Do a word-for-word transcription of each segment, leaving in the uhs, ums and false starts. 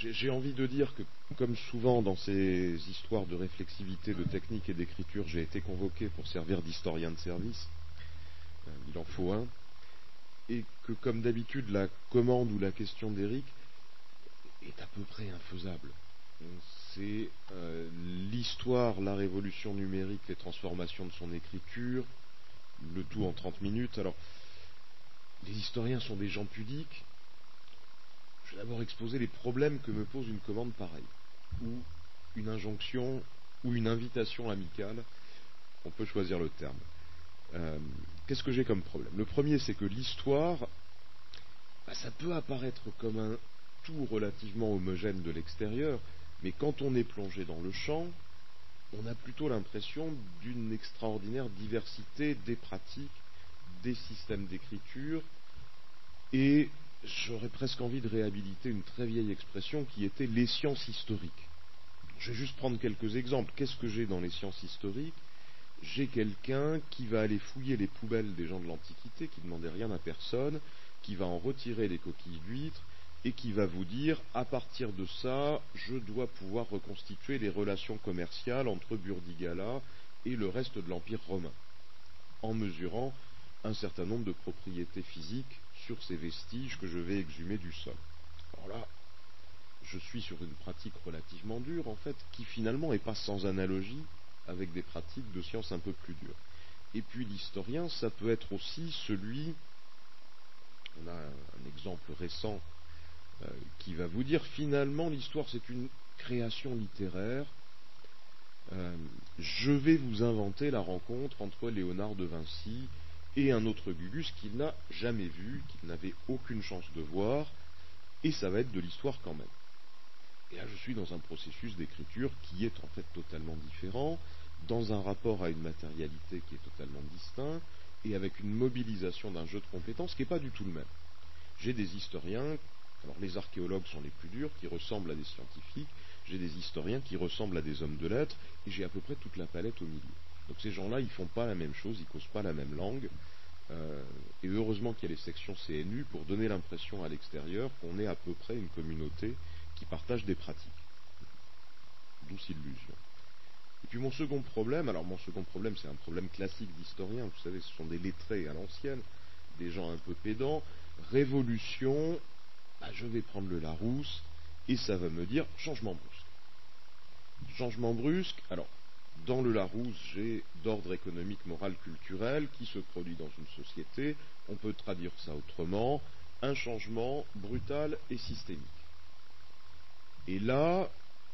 j'ai, j'ai envie de dire que, comme souvent dans ces histoires de réflexivité, de technique et d'écriture, j'ai été convoqué pour servir d'historien de service. Euh, il en faut un. Et que, comme d'habitude, la commande ou la question d'Éric est à peu près infaisable. C'est euh, l'histoire, la révolution numérique, les transformations de son écriture, le tout en trente minutes. Alors, les historiens sont des gens pudiques. Je vais d'abord exposer les problèmes que me pose une commande pareille, ou une injonction, ou une invitation amicale, on peut choisir le terme. Euh, qu'est-ce que j'ai comme problème? Le premier, c'est que l'histoire, bah, ça peut apparaître comme un tout relativement homogène de l'extérieur, mais quand on est plongé dans le champ, on a plutôt l'impression d'une extraordinaire diversité des pratiques, des systèmes d'écriture, et j'aurais presque envie de réhabiliter une très vieille expression qui était les sciences historiques. Je vais juste prendre quelques exemples. Qu'est-ce que j'ai dans les sciences historiques? J'ai quelqu'un qui va aller fouiller les poubelles des gens de l'Antiquité, qui ne demandait rien à personne, qui va en retirer les coquilles d'huîtres, et qui va vous dire, à partir de ça, je dois pouvoir reconstituer les relations commerciales entre Burdigala et le reste de l'Empire romain, en mesurant un certain nombre de propriétés physiques sur ces vestiges que je vais exhumer du sol. Alors là, je suis sur une pratique relativement dure, en fait, qui finalement n'est pas sans analogie avec des pratiques de sciences un peu plus dures. Et puis l'historien, ça peut être aussi celui, on a un exemple récent euh, qui va vous dire, finalement, l'histoire c'est une création littéraire, euh, je vais vous inventer la rencontre entre Léonard de Vinci et un autre Gugus qu'il n'a jamais vu, qu'il n'avait aucune chance de voir, et ça va être de l'histoire quand même. Et là, je suis dans un processus d'écriture qui est en fait totalement différent, dans un rapport à une matérialité qui est totalement distinct, et avec une mobilisation d'un jeu de compétences qui n'est pas du tout le même. J'ai des historiens, alors les archéologues sont les plus durs, qui ressemblent à des scientifiques, j'ai des historiens qui ressemblent à des hommes de lettres, et j'ai à peu près toute la palette au milieu. Donc ces gens-là, ils font pas la même chose, ils causent pas la même langue, euh, et heureusement qu'il y a les sections C N U pour donner l'impression à l'extérieur qu'on est à peu près une communauté qui partagent des pratiques. Douce illusion. Et puis mon second problème, alors mon second problème c'est un problème classique d'historien, vous savez, ce sont des lettrés à l'ancienne, des gens un peu pédants. Révolution, bah, je vais prendre le Larousse, et ça va me dire changement brusque. Changement brusque, alors, dans le Larousse, j'ai d'ordre économique, moral, culturel, qui se produit dans une société, on peut traduire ça autrement, un changement brutal et systémique. Et là,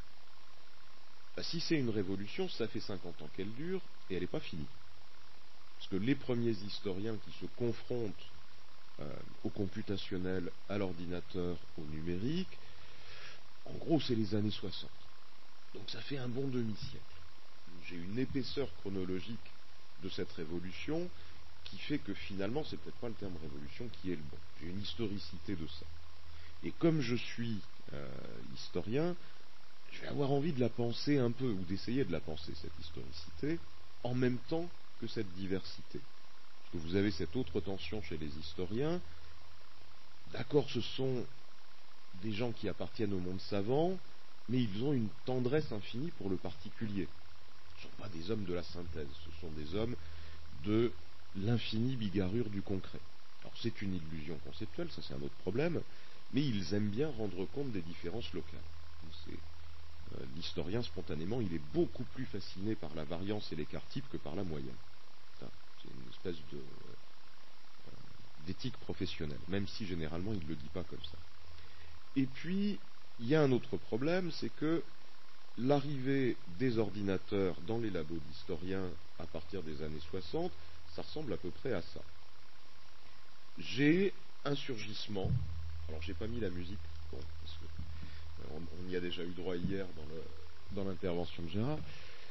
bah, si c'est une révolution, ça fait cinquante ans qu'elle dure, et elle n'est pas finie. Parce que les premiers historiens qui se confrontent euh, au computationnel, à l'ordinateur, au numérique, en gros, c'est les années soixante. Donc ça fait un bon demi-siècle. J'ai une épaisseur chronologique de cette révolution qui fait que finalement, c'est peut-être pas le terme révolution qui est le bon. J'ai une historicité de ça. Et comme je suis euh, historien, je vais avoir envie de la penser un peu, ou d'essayer de la penser, cette historicité, en même temps que cette diversité. Parce que vous avez cette autre tension chez les historiens. D'accord, ce sont des gens qui appartiennent au monde savant, mais ils ont une tendresse infinie pour le particulier. Ce ne sont pas des hommes de la synthèse, ce sont des hommes de l'infinie bigarrure du concret. Alors c'est une illusion conceptuelle, ça c'est un autre problème, mais ils aiment bien rendre compte des différences locales. C'est, euh, l'historien, spontanément, il est beaucoup plus fasciné par la variance et l'écart type que par la moyenne. Ça, c'est une espèce de, euh, d'éthique professionnelle, même si généralement il ne le dit pas comme ça. Et puis, il y a un autre problème, c'est que l'arrivée des ordinateurs dans les labos d'historiens à partir des années soixante, ça ressemble à peu près à ça. J'ai un surgissement, alors j'ai pas mis la musique, bon, parce que euh, on, on y a déjà eu droit hier dans, le, dans l'intervention de Gérard.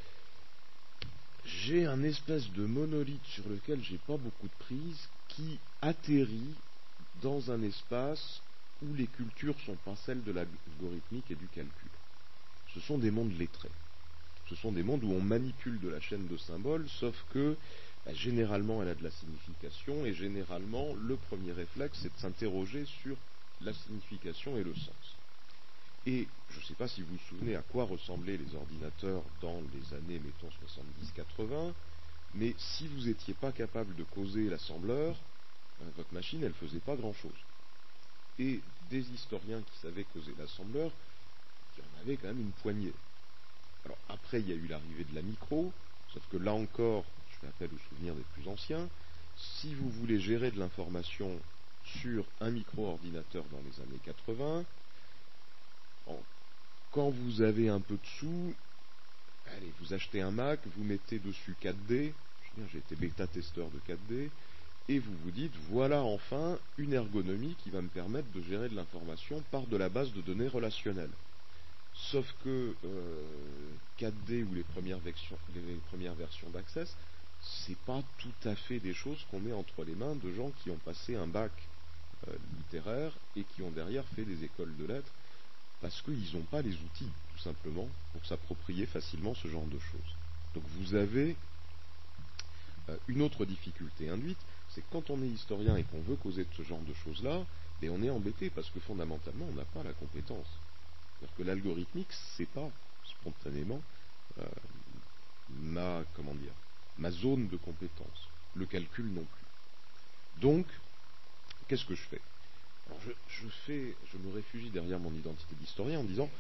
J'ai un espèce de monolithe sur lequel j'ai pas beaucoup de prise qui atterrit dans un espace où les cultures sont pas celles de l'algorithmique et du calcul. Ce sont des mondes lettrés. Ce sont des mondes où on manipule de la chaîne de symboles, sauf que bah, généralement elle a de la signification, et généralement le premier réflexe c'est de s'interroger sur la signification et le sens. Et je ne sais pas si vous vous souvenez à quoi ressemblaient les ordinateurs dans les années, mettons, soixante-dix quatre-vingts, mais si vous n'étiez pas capable de causer l'assembleur, ben, votre machine, elle ne faisait pas grand-chose. Et des historiens qui savaient causer l'assembleur, il y en avait quand même une poignée. Alors après, il y a eu l'arrivée de la micro, sauf que là encore, je fais appel aux souvenirs des plus anciens, si vous voulez gérer de l'information sur un micro-ordinateur dans les années quatre-vingts, bon, quand vous avez un peu de sous, allez, vous achetez un Mac, vous mettez dessus quatre D, j'ai été bêta-testeur de quatre D, et vous vous dites, voilà enfin une ergonomie qui va me permettre de gérer de l'information par de la base de données relationnelle. Sauf que euh, quatre D ou les premières, versions, les premières versions d'Access, c'est pas tout à fait des choses qu'on met entre les mains de gens qui ont passé un bac euh, littéraire et qui ont derrière fait des écoles de lettres, parce qu'ils n'ont pas les outils, tout simplement, pour s'approprier facilement ce genre de choses. Donc vous avez euh, une autre difficulté induite, c'est que quand on est historien et qu'on veut causer de ce genre de choses-là, ben on est embêté parce que fondamentalement, on n'a pas la compétence. C'est-à-dire que l'algorithmique, c'est pas spontanément euh, ma, comment dire, ma zone de compétence. Le calcul non plus. Donc, qu'est-ce que je fais? Alors je, je fais, je me réfugie derrière mon identité d'historien en disant,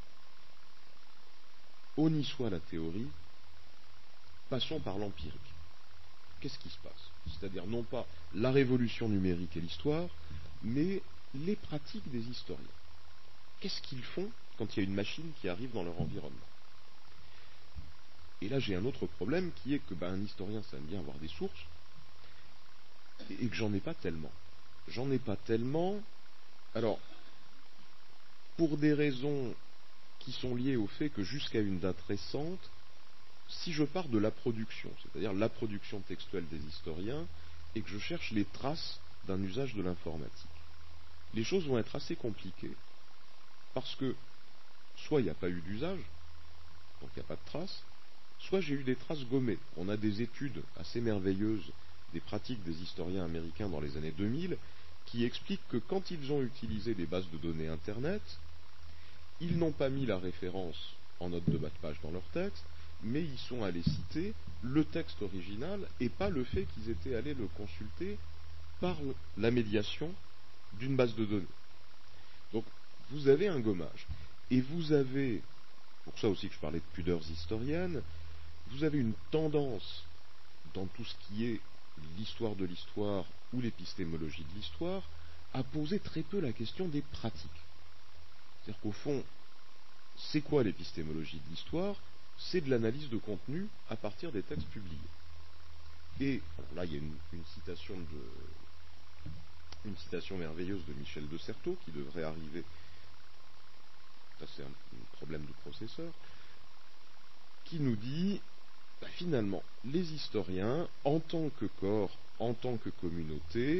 on y soit la théorie, passons par l'empirique. Qu'est-ce qui se passe? C'est-à-dire non pas la révolution numérique et l'histoire, mais les pratiques des historiens. Qu'est-ce qu'ils font quand il y a une machine qui arrive dans leur environnement? Et là, j'ai un autre problème qui est que ben, un historien, ça aime bien avoir des sources, et que j'en ai pas tellement. J'en ai pas tellement. Alors, pour des raisons qui sont liées au fait que jusqu'à une date récente, si je pars de la production, c'est-à-dire la production textuelle des historiens, et que je cherche les traces d'un usage de l'informatique, les choses vont être assez compliquées, parce que soit il n'y a pas eu d'usage, donc il n'y a pas de traces, soit j'ai eu des traces gommées. On a des études assez merveilleuses des pratiques des historiens américains dans les années deux mille qui expliquent que quand ils ont utilisé des bases de données Internet, ils n'ont pas mis la référence en note de bas de page dans leur texte, mais ils sont allés citer le texte original et pas le fait qu'ils étaient allés le consulter par la médiation d'une base de données. Donc vous avez un gommage. Et vous avez, pour ça aussi que je parlais de pudeurs historiennes, vous avez une tendance dans tout ce qui est l'histoire de l'histoire ou l'épistémologie de l'histoire à poser très peu la question des pratiques. C'est-à-dire qu'au fond, c'est quoi l'épistémologie de l'histoire? C'est de l'analyse de contenu à partir des textes publiés. Et alors là, il y a une, une citation de, une citation merveilleuse de Michel de Certeau qui devrait arriver. Ça, c'est un, un problème de processeur, qui nous dit, bah, finalement, les historiens, en tant que corps, en tant que communauté,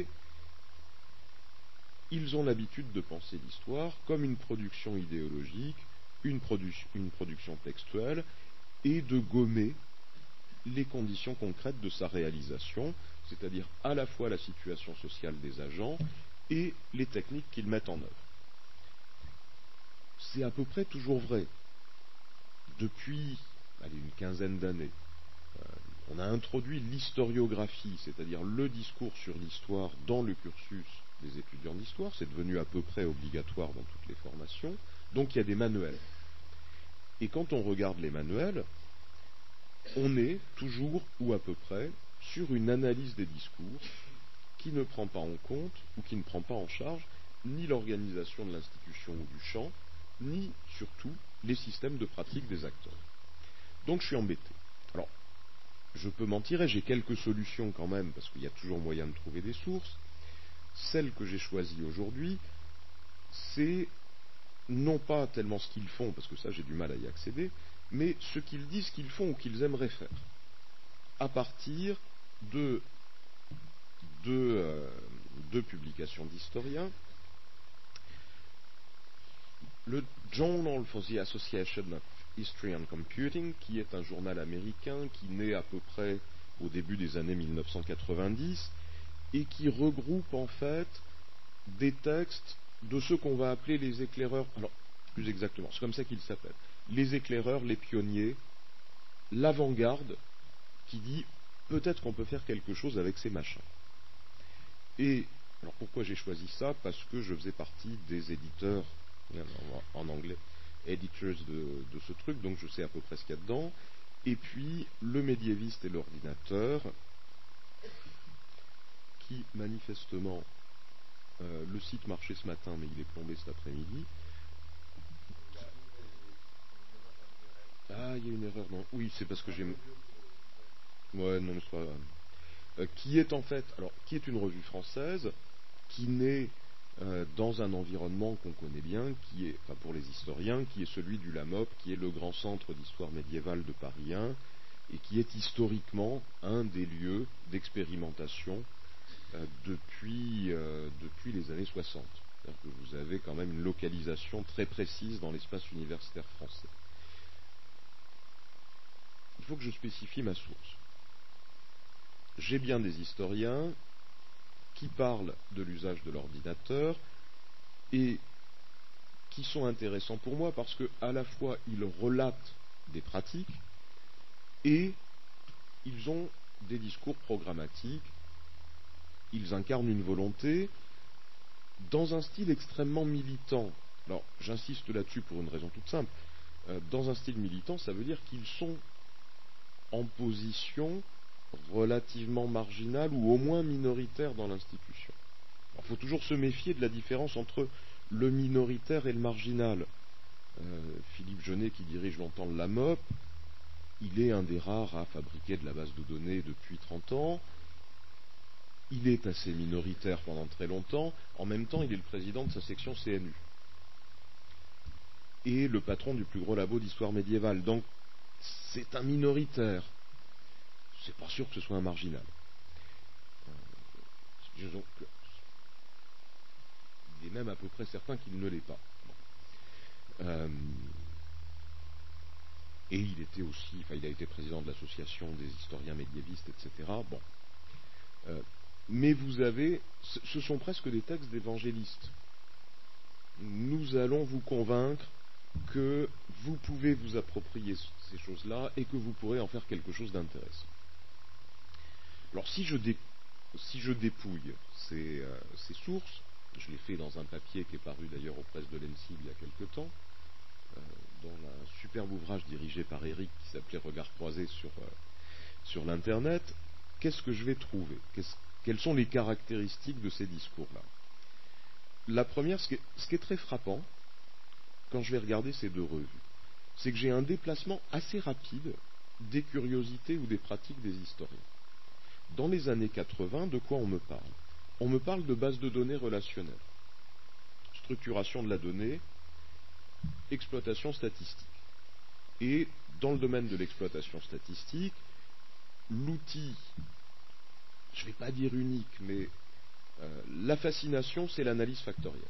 ils ont l'habitude de penser l'histoire comme une production idéologique, une, produ- une production textuelle, et de gommer les conditions concrètes de sa réalisation, c'est-à-dire à la fois la situation sociale des agents et les techniques qu'ils mettent en œuvre. C'est à peu près toujours vrai. Depuis allez, une quinzaine d'années, euh, on a introduit l'historiographie, c'est-à-dire le discours sur l'histoire dans le cursus des étudiants d'histoire. C'est devenu à peu près obligatoire dans toutes les formations. Donc il y a des manuels. Et quand on regarde les manuels, on est toujours, ou à peu près, sur une analyse des discours qui ne prend pas en compte, ou qui ne prend pas en charge, ni l'organisation de l'institution ou du champ, ni, surtout, les systèmes de pratique des acteurs. Donc je suis embêté. Alors, je peux m'en tirer, j'ai quelques solutions quand même, parce qu'il y a toujours moyen de trouver des sources. Celle que j'ai choisie aujourd'hui, c'est non pas tellement ce qu'ils font, parce que ça j'ai du mal à y accéder, mais ce qu'ils disent qu'ils font ou qu'ils aimeraient faire, à partir de deux, euh, deux publications d'historiens. Le Journal for the Association of History and Computing, qui est un journal américain qui naît à peu près au début des années mille neuf cent quatre-vingt-dix et qui regroupe en fait des textes de ceux qu'on va appeler les éclaireurs. Alors, plus exactement. C'est comme ça qu'ils s'appellent. Les éclaireurs, les pionniers, l'avant-garde qui dit peut-être qu'on peut faire quelque chose avec ces machins. Et alors pourquoi j'ai choisi ça? Parce que je faisais partie des éditeurs, en anglais, editors de, de ce truc, donc je sais à peu près ce qu'il y a dedans. Et puis le médiéviste et l'ordinateur, qui manifestement, euh, le site marchait ce matin, mais il est plombé cet après-midi. Ah, il y a une erreur, non? Oui, c'est parce que j'ai... Ouais, non, mais c'est pas grave. Euh, qui est en fait, alors, qui est une revue française, qui naît euh, dans un environnement qu'on connaît bien, qui est, enfin pour les historiens, qui est celui du LAMOP, qui est le grand centre d'histoire médiévale de Paris un, et qui est historiquement un des lieux d'expérimentation euh, depuis, euh, depuis les années soixante. C'est-à-dire que vous avez quand même une localisation très précise dans l'espace universitaire français. Il faut que je spécifie ma source. J'ai bien des historiens qui parlent de l'usage de l'ordinateur et qui sont intéressants pour moi parce que à la fois ils relatent des pratiques et ils ont des discours programmatiques, ils incarnent une volonté dans un style extrêmement militant. Alors j'insiste là-dessus pour une raison toute simple. Euh, dans un style militant, ça veut dire qu'ils sont en position relativement marginale ou au moins minoritaire dans l'institution. Il faut toujours se méfier de la différence entre le minoritaire et le marginal. Euh, Philippe Genet, qui dirige longtemps le LAMOP, il est un des rares à fabriquer de la base de données depuis trente ans. Il est assez minoritaire pendant très longtemps. En même temps, il est le président de sa section C N U. Et le patron du plus gros labo d'histoire médiévale. Donc, c'est un minoritaire. C'est pas sûr que ce soit un marginal. Euh, donc, il est même à peu près certain qu'il ne l'est pas. Bon. Euh, et il était aussi, enfin, il a été président de l'association des historiens médiévistes, et cetera. Bon. Euh, mais vous avez, ce sont presque des textes d'évangélistes. Nous allons vous convaincre que vous pouvez vous approprier ces choses-là et que vous pourrez en faire quelque chose d'intéressant. Alors si je, dé, si je dépouille ces, euh, ces sources, je l'ai fait dans un papier qui est paru d'ailleurs aux presses de l'E N S I B il y a quelque temps, euh, dans un superbe ouvrage dirigé par Eric qui s'appelait Regard croisé sur, euh, sur l'Internet, qu'est-ce que je vais trouver? Qu'est-ce, Quelles sont les caractéristiques de ces discours-là? La première, ce qui, est, ce qui est très frappant, quand je vais regarder ces deux revues, c'est que j'ai un déplacement assez rapide des curiosités ou des pratiques des historiens. Dans les années quatre-vingts, de quoi on me parle? On me parle de bases de données relationnelles, structuration de la donnée, exploitation statistique. Et dans le domaine de l'exploitation statistique, l'outil, je ne vais pas dire unique, mais euh, la fascination, c'est l'analyse factorielle.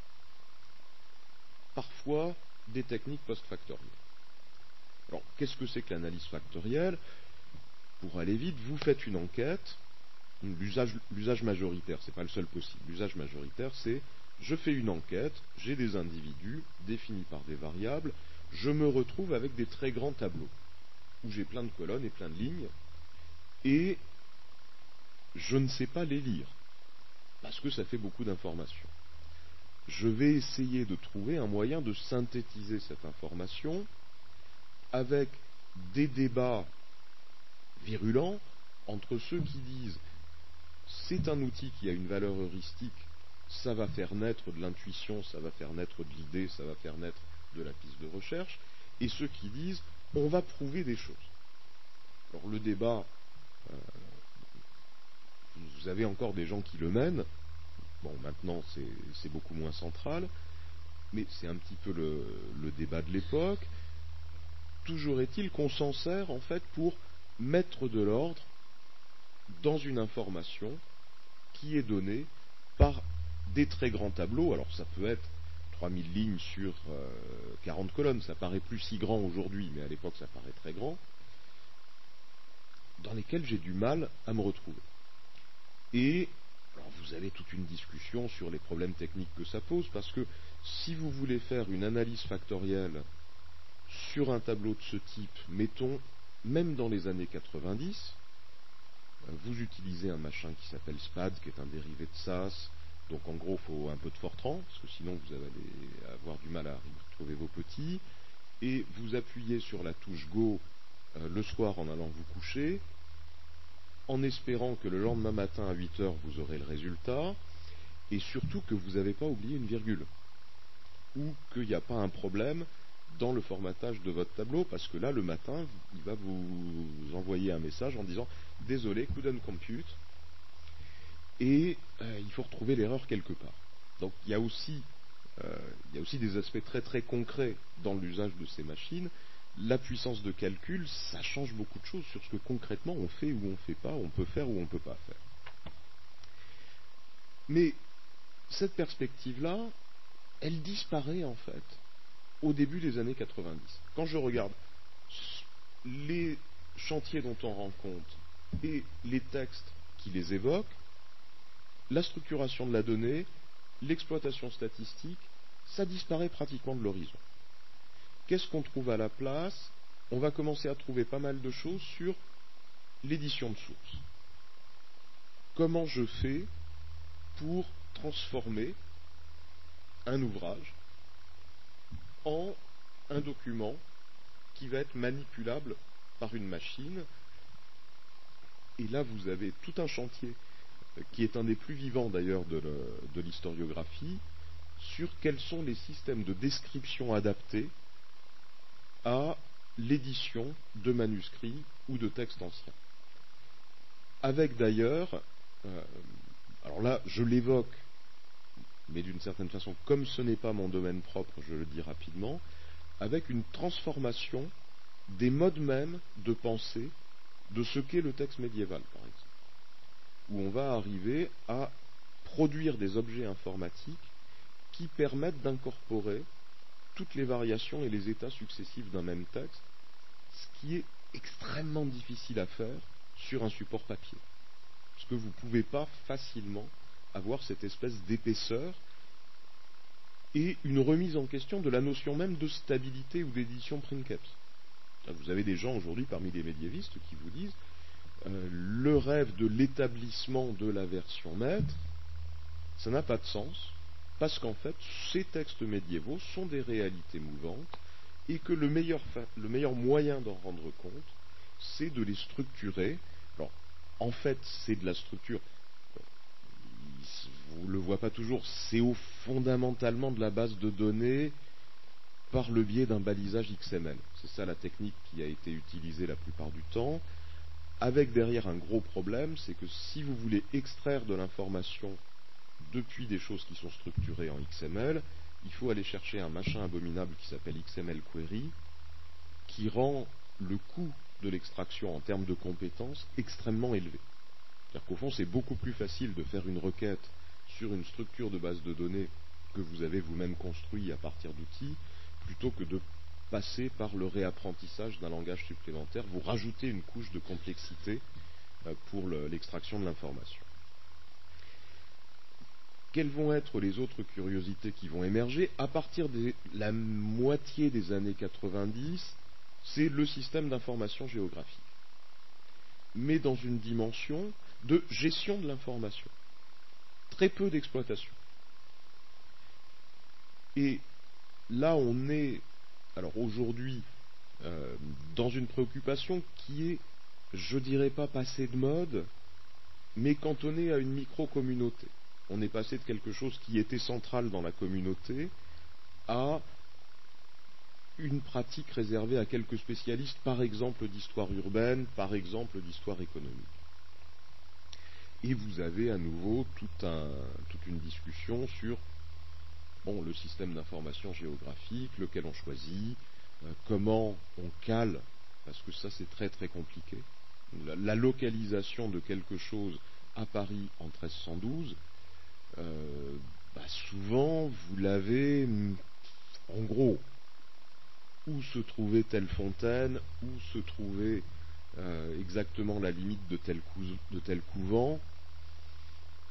Parfois, des techniques post-factorielles. Alors, qu'est-ce que c'est que l'analyse factorielle? Pour aller vite, vous faites une enquête, l'usage, l'usage majoritaire, ce n'est pas le seul possible. L'usage majoritaire, c'est je fais une enquête, j'ai des individus définis par des variables, je me retrouve avec des très grands tableaux, où j'ai plein de colonnes et plein de lignes, et je ne sais pas les lire, parce que ça fait beaucoup d'informations. Je vais essayer de trouver un moyen de synthétiser cette information avec des débats virulents entre ceux qui disent c'est un outil qui a une valeur heuristique, ça va faire naître de l'intuition, ça va faire naître de l'idée, ça va faire naître de la piste de recherche, et ceux qui disent on va prouver des choses. Alors le débat, euh, vous avez encore des gens qui le mènent, bon maintenant c'est, c'est beaucoup moins central, mais c'est un petit peu le, le débat de l'époque. Toujours est-il qu'on s'en sert en fait pour mettre de l'ordre dans une information qui est donnée par des très grands tableaux. Alors ça peut être trois mille lignes sur euh, quarante colonnes, ça paraît plus si grand aujourd'hui, mais à l'époque ça paraît très grand, dans lesquels j'ai du mal à me retrouver. Et alors vous avez toute une discussion sur les problèmes techniques que ça pose, parce que si vous voulez faire une analyse factorielle sur un tableau de ce type, mettons, même dans les années quatre-vingt-dix, vous utilisez un machin qui s'appelle SPAD, qui est un dérivé de S A S, donc en gros, il faut un peu de Fortran, parce que sinon vous allez avoir du mal à retrouver vos petits, et vous appuyez sur la touche Go euh, le soir en allant vous coucher, en espérant que le lendemain matin à huit heures vous aurez le résultat, et surtout que vous n'avez pas oublié une virgule, ou qu'il n'y a pas un problème dans le formatage de votre tableau, parce que là, le matin, il va vous envoyer un message en disant « Désolé, couldn't compute », et euh, il faut retrouver l'erreur quelque part. Donc il y a aussi, euh, il y a aussi des aspects très très concrets dans l'usage de ces machines. La puissance de calcul, ça change beaucoup de choses sur ce que concrètement on fait ou on ne fait pas, on peut faire ou on ne peut pas faire. Mais cette perspective-là, elle disparaît en fait au début des années quatre-vingt-dix. Quand je regarde les chantiers dont on rend compte et les textes qui les évoquent, la structuration de la donnée, l'exploitation statistique, ça disparaît pratiquement de l'horizon. Qu'est-ce qu'on trouve à la place? On va commencer à trouver pas mal de choses sur l'édition de source. Comment je fais pour transformer un ouvrage en un document qui va être manipulable par une machine? Et là, vous avez tout un chantier qui est un des plus vivants d'ailleurs de, de l'historiographie, sur quels sont les systèmes de description adaptés à l'édition de manuscrits ou de textes anciens. Avec d'ailleurs, euh, alors là je l'évoque, mais d'une certaine façon, comme ce n'est pas mon domaine propre, je le dis rapidement, avec une transformation des modes mêmes de pensée de ce qu'est le texte médiéval, par exemple, où on va arriver à produire des objets informatiques qui permettent d'incorporer toutes les variations et les états successifs d'un même texte, ce qui est extrêmement difficile à faire sur un support papier. Parce que vous ne pouvez pas facilement avoir cette espèce d'épaisseur et une remise en question de la notion même de stabilité ou d'édition princeps. Vous avez des gens aujourd'hui parmi les médiévistes qui vous disent euh, le rêve de l'établissement de la version maître, ça n'a pas de sens, parce qu'en fait, ces textes médiévaux sont des réalités mouvantes et que le meilleur, le meilleur moyen d'en rendre compte, c'est de les structurer. Alors, en fait, c'est de la structure, vous ne le voyez pas toujours, c'est au, fondamentalement de la base de données par le biais d'un balisage X M L. C'est ça la technique qui a été utilisée la plupart du temps, avec derrière un gros problème, c'est que si vous voulez extraire de l'information depuis des choses qui sont structurées en X M L, il faut aller chercher un machin abominable qui s'appelle X M L Query, qui rend le coût de l'extraction en termes de compétences extrêmement élevé. C'est-à-dire qu'au fond, c'est beaucoup plus facile de faire une requête sur une structure de base de données que vous avez vous-même construit à partir d'outils, plutôt que de passer par le réapprentissage d'un langage supplémentaire. Vous rajoutez une couche de complexité pour l'extraction de l'information. Quelles vont être les autres curiosités qui vont émerger? À partir de la moitié des années quatre-vingt-dix, c'est le système d'information géographique, mais dans une dimension de gestion de l'information. Très peu d'exploitation. Et là, on est, alors aujourd'hui, euh, dans une préoccupation qui est, je dirais pas passée de mode, mais cantonnée à une micro-communauté. On est passé de quelque chose qui était central dans la communauté à une pratique réservée à quelques spécialistes, par exemple d'histoire urbaine, par exemple d'histoire économique. Et vous avez à nouveau tout un, toute une discussion sur bon, le système d'information géographique, lequel on choisit, euh, comment on cale, parce que ça c'est très très compliqué. La, la localisation de quelque chose à Paris en treize cent douze, euh, bah souvent vous l'avez en gros où se trouvait telle fontaine, où se trouvait euh, exactement la limite de tel, cou- de tel couvent.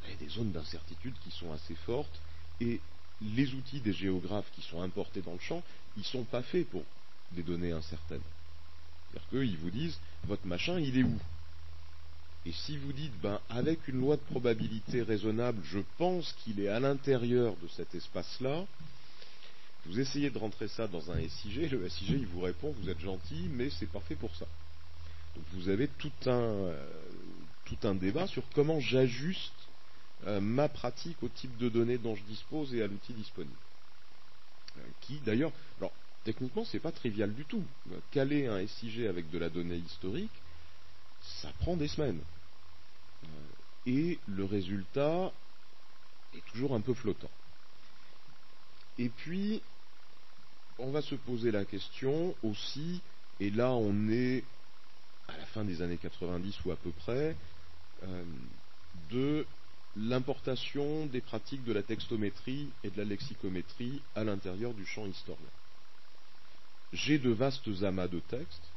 il y a des zones d'incertitude qui sont assez fortes, et les outils des géographes qui sont importés dans le champ, ils ne sont pas faits pour des données incertaines. C'est-à-dire qu'ils vous disent, votre machin, il est où? Et si vous dites, ben, avec une loi de probabilité raisonnable, je pense qu'il est à l'intérieur de cet espace-là, vous essayez de rentrer ça dans un S I G, le S I G, il vous répond, vous êtes gentil, mais c'est pas fait pour ça. Donc vous avez tout un, euh, tout un débat sur comment j'ajuste euh, ma pratique au type de données dont je dispose et à l'outil disponible. Euh, qui, d'ailleurs, alors, techniquement, c'est pas trivial du tout. Caler un S I G avec de la donnée historique, ça prend des semaines. Euh, et le résultat est toujours un peu flottant. Et puis, on va se poser la question aussi, et là on est à la fin des années quatre-vingt-dix ou à peu près, euh, de l'importation des pratiques de la textométrie et de la lexicométrie à l'intérieur du champ historien. J'ai de vastes amas de textes.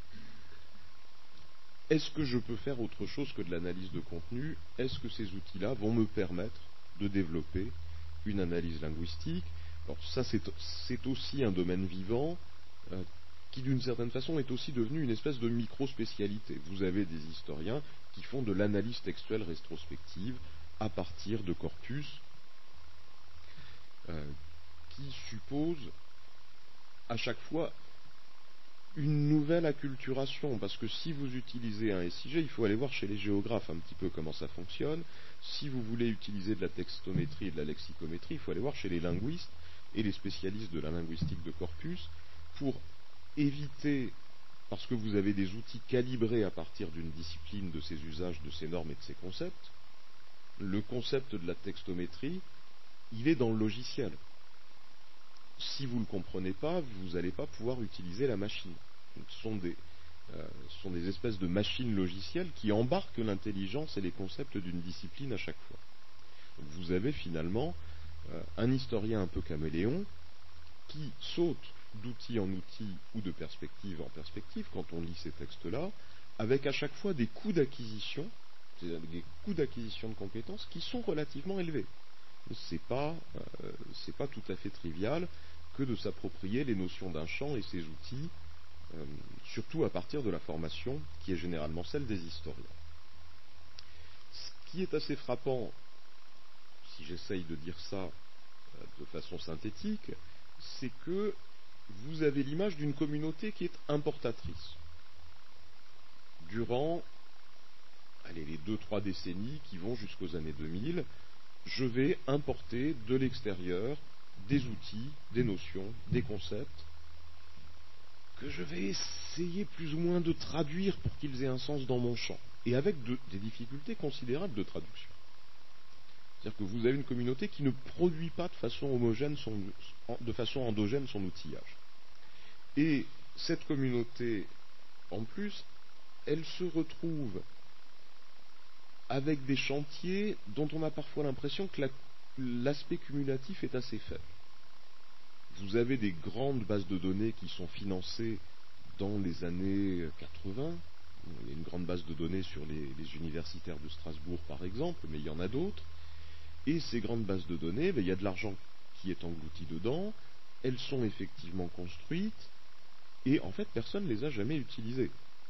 Est-ce que je peux faire autre chose que de l'analyse de contenu? Est-ce que ces outils-là vont me permettre de développer une analyse linguistique? Alors ça, c'est, c'est aussi un domaine vivant euh, qui, d'une certaine façon, est aussi devenu une espèce de micro-spécialité. Vous avez des historiens qui font de l'analyse textuelle rétrospective à partir de corpus euh, qui suppose à chaque fois une nouvelle acculturation, parce que si vous utilisez un S I G, il faut aller voir chez les géographes un petit peu comment ça fonctionne. Si vous voulez utiliser de la textométrie et de la lexicométrie, il faut aller voir chez les linguistes et les spécialistes de la linguistique de corpus pour éviter, parce que vous avez des outils calibrés à partir d'une discipline, de ses usages, de ses normes et de ses concepts, le concept de la textométrie, il est dans le logiciel. Si vous ne le comprenez pas, vous n'allez pas pouvoir utiliser la machine. Ce sont des, euh, ce sont des espèces de machines logicielles qui embarquent l'intelligence et les concepts d'une discipline à chaque fois. Donc vous avez finalement euh, un historien un peu caméléon qui saute d'outil en outil ou de perspective en perspective quand on lit ces textes-là, avec à chaque fois des coûts d'acquisition, des coûts d'acquisition de compétences qui sont relativement élevés. C'est pas, euh, c'est pas tout à fait trivial que de s'approprier les notions d'un champ et ses outils, euh, surtout à partir de la formation qui est généralement celle des historiens. Ce qui est assez frappant, si j'essaye de dire ça euh, de façon synthétique, c'est que vous avez l'image d'une communauté qui est importatrice. Durant allez, les deux trois décennies qui vont jusqu'aux années deux mille, je vais importer de l'extérieur des outils, des notions, des concepts que je vais essayer plus ou moins de traduire pour qu'ils aient un sens dans mon champ, et avec de, des difficultés considérables de traduction. C'est-à-dire que vous avez une communauté qui ne produit pas de façon homogène, son, de façon endogène son outillage. Et cette communauté, en plus, elle se retrouve avec des chantiers dont on a parfois l'impression que la, l'aspect cumulatif est assez faible. Vous avez des grandes bases de données qui sont financées dans les années quatre-vingts. Il y a une grande base de données sur les, les universitaires de Strasbourg, par exemple, mais il y en a d'autres. Et ces grandes bases de données, ben, il y a de l'argent qui est englouti dedans. Elles sont effectivement construites. Et en fait, personne ne les a jamais utilisées.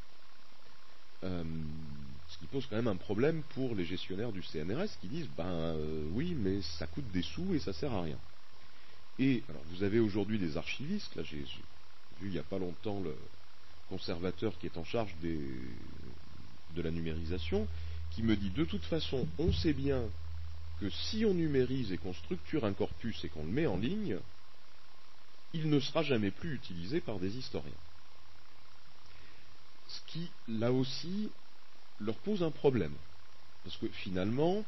Euh, ce qui pose quand même un problème pour les gestionnaires du C N R S qui disent ben euh, oui, mais ça coûte des sous et ça sert à rien. Et alors vous avez aujourd'hui des archivistes, là j'ai, j'ai vu il n'y a pas longtemps le conservateur qui est en charge des, de la numérisation, qui me dit de toute façon on sait bien que si on numérise et qu'on structure un corpus et qu'on le met en ligne, il ne sera jamais plus utilisé par des historiens. Ce qui, là aussi, leur pose un problème. Parce que finalement,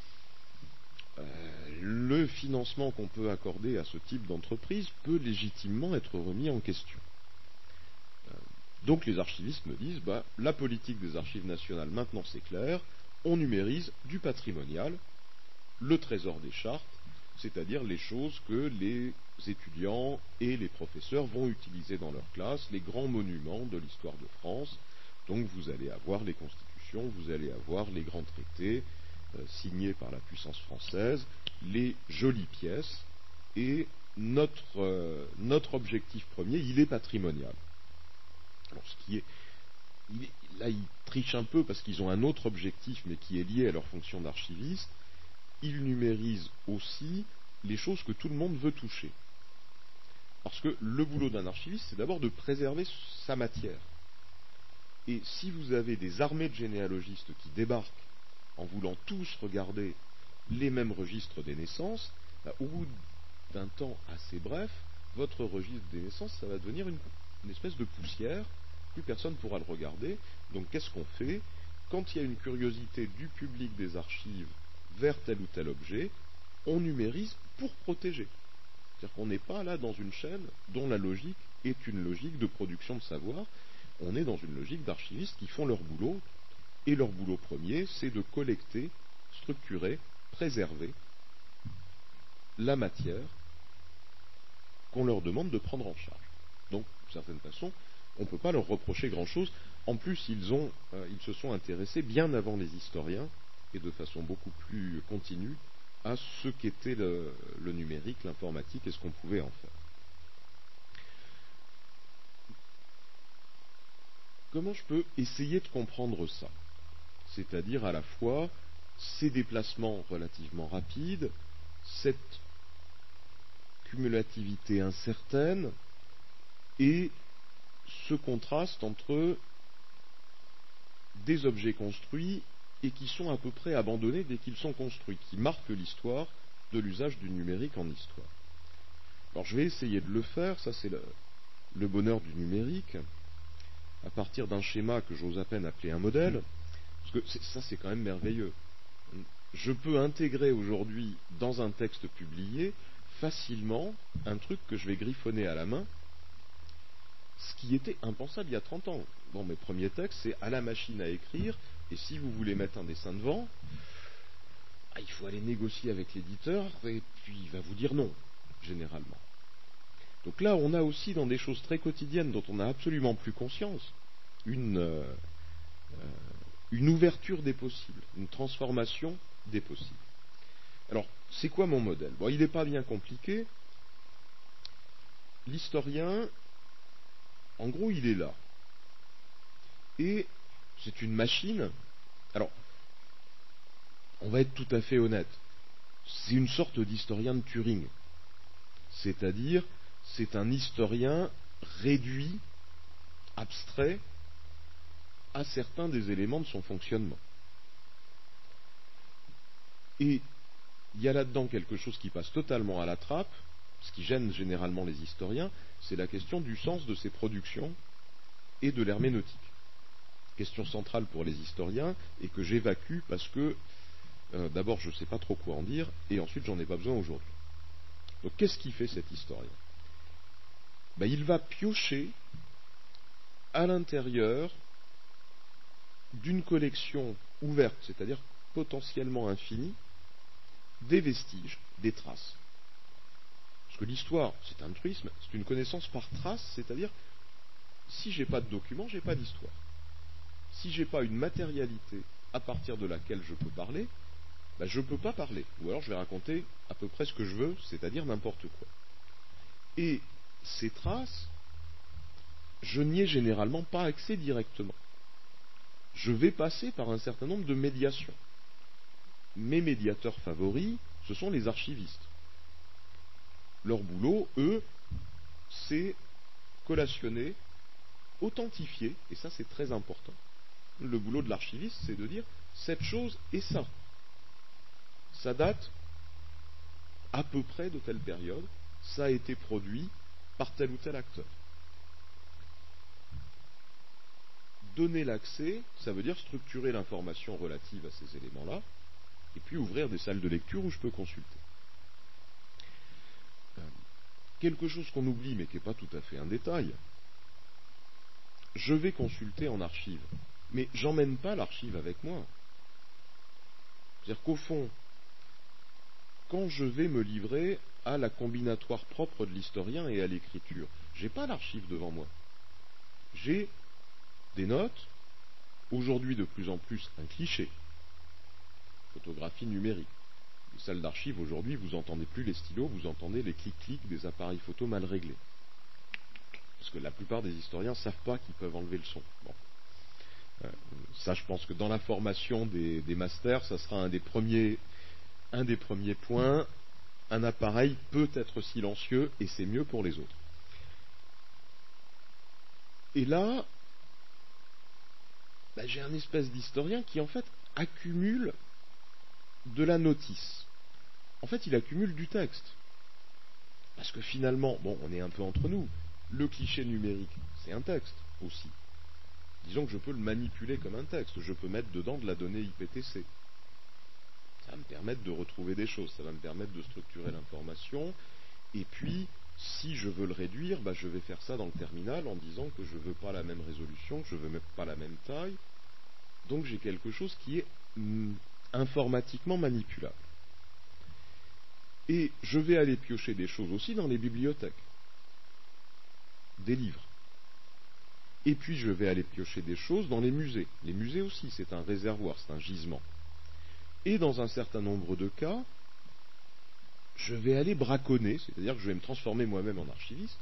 euh, le financement qu'on peut accorder à ce type d'entreprise peut légitimement être remis en question. Euh, donc les archivistes me disent, bah, la politique des archives nationales, maintenant c'est clair, on numérise du patrimonial, le trésor des chartes, c'est-à-dire les choses que les étudiants et les professeurs vont utiliser dans leur classe, les grands monuments de l'histoire de France. Donc vous allez avoir les constitutions, vous allez avoir les grands traités, euh, signés par la puissance française, les jolies pièces, et notre, euh, notre objectif premier, il est patrimonial. Alors, ce qui est, il est, là, ils trichent un peu parce qu'ils ont un autre objectif, mais qui est lié à leur fonction d'archiviste. Ils numérisent aussi les choses que tout le monde veut toucher. Parce que le boulot d'un archiviste, c'est d'abord de préserver sa matière. Et si vous avez des armées de généalogistes qui débarquent en voulant tous regarder les mêmes registres des naissances, bah, au bout d'un temps assez bref, votre registre des naissances, ça va devenir une, une espèce de poussière, plus personne ne pourra le regarder. Donc qu'est-ce qu'on fait? Quand il y a une curiosité du public des archives vers tel ou tel objet, on numérise pour protéger. C'est-à-dire qu'on n'est pas là dans une chaîne dont la logique est une logique de production de savoir, on est dans une logique d'archivistes qui font leur boulot, et leur boulot premier, c'est de collecter, structurer, préserver la matière qu'on leur demande de prendre en charge. Donc, d'une certaine façon, on ne peut pas leur reprocher grand-chose. En plus, ils, ont, euh, ils se sont intéressés bien avant les historiens, et de façon beaucoup plus continue, à ce qu'était le, le numérique, l'informatique, et ce qu'on pouvait en faire. Comment je peux essayer de comprendre ça? C'est-à-dire à la fois ces déplacements relativement rapides, cette cumulativité incertaine, et ce contraste entre des objets construits et qui sont à peu près abandonnés dès qu'ils sont construits, qui marquent l'histoire de l'usage du numérique en histoire. Alors je vais essayer de le faire, ça c'est le, le bonheur du numérique, à partir d'un schéma que j'ose à peine appeler un modèle, parce que c'est, ça c'est quand même merveilleux. Je peux intégrer aujourd'hui dans un texte publié facilement un truc que je vais griffonner à la main, ce qui était impensable il y a trente ans. Dans mes premiers textes, c'est à la machine à écrire, et si vous voulez mettre un dessin devant, ah, il faut aller négocier avec l'éditeur, et puis il va vous dire non, généralement. Donc là, on a aussi dans des choses très quotidiennes dont on n'a absolument plus conscience, une, euh, une ouverture des possibles, une transformation des possibles. Alors, c'est quoi mon modèle? Bon, il n'est pas bien compliqué. L'historien, en gros, il est là. Et c'est une machine. Alors, on va être tout à fait honnête. C'est une sorte d'historien de Turing. C'est-à-dire, c'est un historien réduit, abstrait, à certains des éléments de son fonctionnement. Et il y a là-dedans quelque chose qui passe totalement à la trappe. Ce qui gêne généralement les historiens, c'est la question du sens de ces productions et de l'herméneutique. Question centrale pour les historiens, et que j'évacue parce que, euh, d'abord, je ne sais pas trop quoi en dire, et ensuite, j'en ai pas besoin aujourd'hui. Donc, qu'est-ce qui fait cet historien? Ben, il va piocher à l'intérieur d'une collection ouverte, c'est-à-dire potentiellement infinie, des vestiges, des traces. Parce que l'histoire, c'est un truisme, c'est une connaissance par trace, c'est-à-dire, si j'ai pas de document, j'ai pas d'histoire. Si j'ai pas une matérialité à partir de laquelle je peux parler, ben je peux pas parler. Ou alors je vais raconter à peu près ce que je veux, c'est-à-dire n'importe quoi. Et ces traces, je n'y ai généralement pas accès directement. Je vais passer par un certain nombre de médiations. Mes médiateurs favoris, ce sont les archivistes. Leur boulot, eux, c'est collationner, authentifier, et ça c'est très important. Le boulot de l'archiviste, c'est de dire cette chose est ça. Ça date à peu près de telle période, ça a été produit par tel ou tel acteur. Donner l'accès, ça veut dire structurer l'information relative à ces éléments-là, et puis ouvrir des salles de lecture où je peux consulter. Euh, quelque chose qu'on oublie, mais qui n'est pas tout à fait un détail, je vais consulter en archive, mais j'emmène pas l'archive avec moi. C'est-à-dire qu'au fond, quand je vais me livrer à la combinatoire propre de l'historien et à l'écriture, je n'ai pas l'archive devant moi. J'ai des notes, aujourd'hui de plus en plus un cliché. photographie numérique. Les salles d'archives aujourd'hui, vous n'entendez plus les stylos, vous entendez les clics-clics des appareils photo mal réglés. Parce que la plupart des historiens ne savent pas qu'ils peuvent enlever le son. Bon. Euh, ça, je pense que dans la formation des, des masters, ça sera un des premiers, un des premiers points. Un appareil peut être silencieux et c'est mieux pour les autres. Et là, bah, j'ai un espèce d'historien qui en fait accumule de la notice. En fait, il accumule du texte. Parce que finalement, bon, on est un peu entre nous, le cliché numérique, c'est un texte aussi. Disons que je peux le manipuler comme un texte, je peux mettre dedans de la donnée I P T C. Ça va me permettre de retrouver des choses, ça va me permettre de structurer l'information, et puis, si je veux le réduire, bah, je vais faire ça dans le terminal en disant que je ne veux pas la même résolution, que je ne veux même pas la même taille. Donc j'ai quelque chose qui est hum, informatiquement manipulable. Et je vais aller piocher des choses aussi dans les bibliothèques, des livres. Et puis je vais aller piocher des choses dans les musées. Les musées aussi, c'est un réservoir, c'est un gisement. Et dans un certain nombre de cas, je vais aller braconner, c'est-à-dire que je vais me transformer moi-même en archiviste,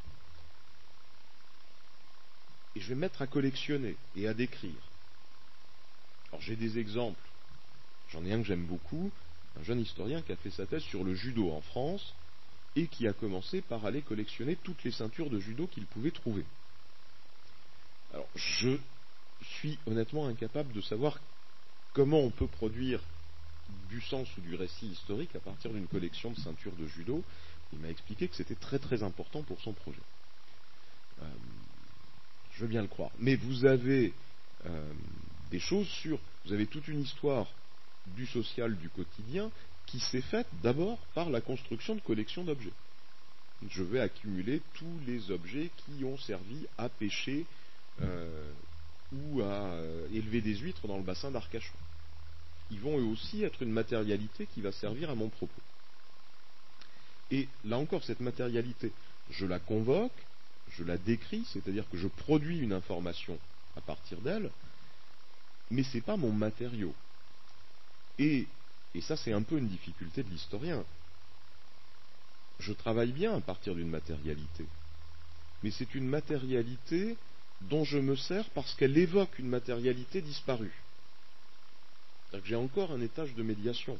et je vais me mettre à collectionner et à décrire. Alors j'ai des exemples, j'en ai un que j'aime beaucoup, un jeune historien qui a fait sa thèse sur le judo en France, et qui a commencé par aller collectionner toutes les ceintures de judo qu'il pouvait trouver. Alors je suis honnêtement incapable de savoir comment on peut produire du sens ou du récit historique à partir d'une collection de ceintures de judo. Il m'a expliqué que c'était très très important pour son projet. Euh, je veux bien le croire. Mais vous avez euh, des choses sur... Vous avez toute une histoire du social, du quotidien, qui s'est faite d'abord par la construction de collections d'objets. Je vais accumuler tous les objets qui ont servi à pêcher euh, ou à euh, élever des huîtres dans le bassin d'Arcachon. Ils vont eux aussi être une matérialité qui va servir à mon propos. Et là encore, cette matérialité, je la convoque, je la décris, c'est-à-dire que je produis une information à partir d'elle, mais ce n'est pas mon matériau. Et, et ça, c'est un peu une difficulté de l'historien. Je travaille bien à partir d'une matérialité, mais c'est une matérialité dont je me sers parce qu'elle évoque une matérialité disparue. C'est-à-dire que j'ai encore un étage de médiation.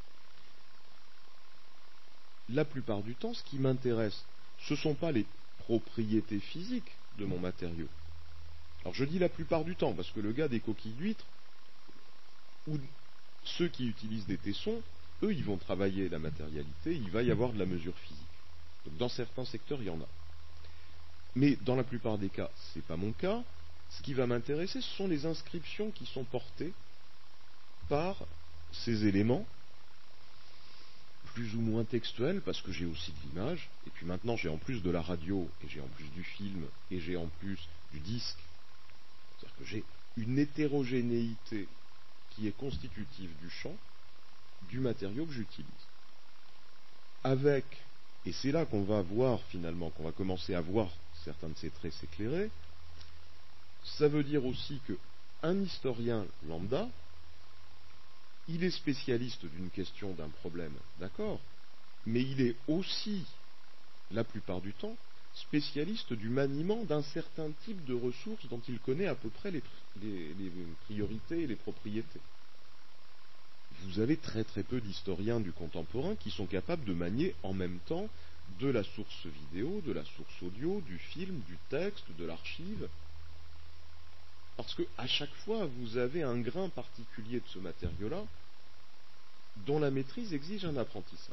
La plupart du temps, ce qui m'intéresse, ce ne sont pas les propriétés physiques de mon matériau. Alors je dis la plupart du temps, parce que le gars des coquilles d'huîtres, ou ceux qui utilisent des tessons, eux, ils vont travailler la matérialité, il va y avoir de la mesure physique. Donc dans certains secteurs, il y en a. Mais dans la plupart des cas, ce n'est pas mon cas. Ce qui va m'intéresser, ce sont les inscriptions qui sont portées par ces éléments, plus ou moins textuels, parce que j'ai aussi de l'image, et puis maintenant j'ai en plus de la radio, et j'ai en plus du film, et j'ai en plus du disque. C'est-à-dire que j'ai une hétérogénéité qui est constitutive du champ, du matériau que j'utilise. Avec, et c'est là qu'on va voir finalement, qu'on va commencer à voir certains de ces traits s'éclairer, ça veut dire aussi qu'un historien lambda, il est spécialiste d'une question, d'un problème, d'accord, mais il est aussi, la plupart du temps, spécialiste du maniement d'un certain type de ressources dont il connaît à peu près les, les, les priorités et les propriétés. Vous avez très très peu d'historiens du contemporain qui sont capables de manier en même temps de la source vidéo, de la source audio, du film, du texte, de l'archive. Parce qu'à chaque fois, vous avez un grain particulier de ce matériau-là dont la maîtrise exige un apprentissage.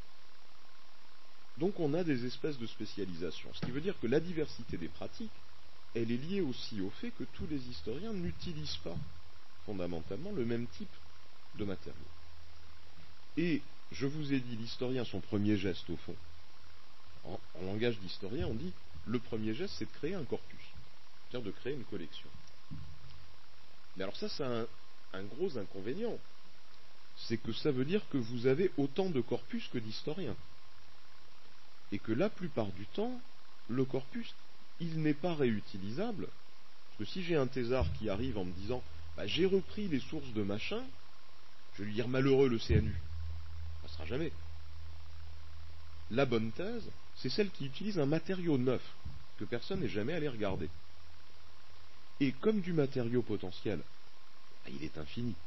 Donc on a des espèces de spécialisation. Ce qui veut dire que la diversité des pratiques, elle est liée aussi au fait que tous les historiens n'utilisent pas fondamentalement le même type de matériau. Et je vous ai dit, l'historien, son premier geste au fond, en, en langage d'historien, on dit le premier geste, c'est de créer un corpus, c'est-à-dire de créer une collection. Mais alors ça, c'est un, un gros inconvénient, c'est que ça veut dire que vous avez autant de corpus que d'historiens. Et que la plupart du temps, le corpus, il n'est pas réutilisable. Parce que si j'ai un thésard qui arrive en me disant bah, « j'ai repris les sources de machin », Je vais lui dire malheureux le C N U. Ça ne passera jamais. La bonne thèse, c'est celle qui utilise un matériau neuf, que personne n'est jamais allé regarder. Et comme du matériau potentiel, il est infini.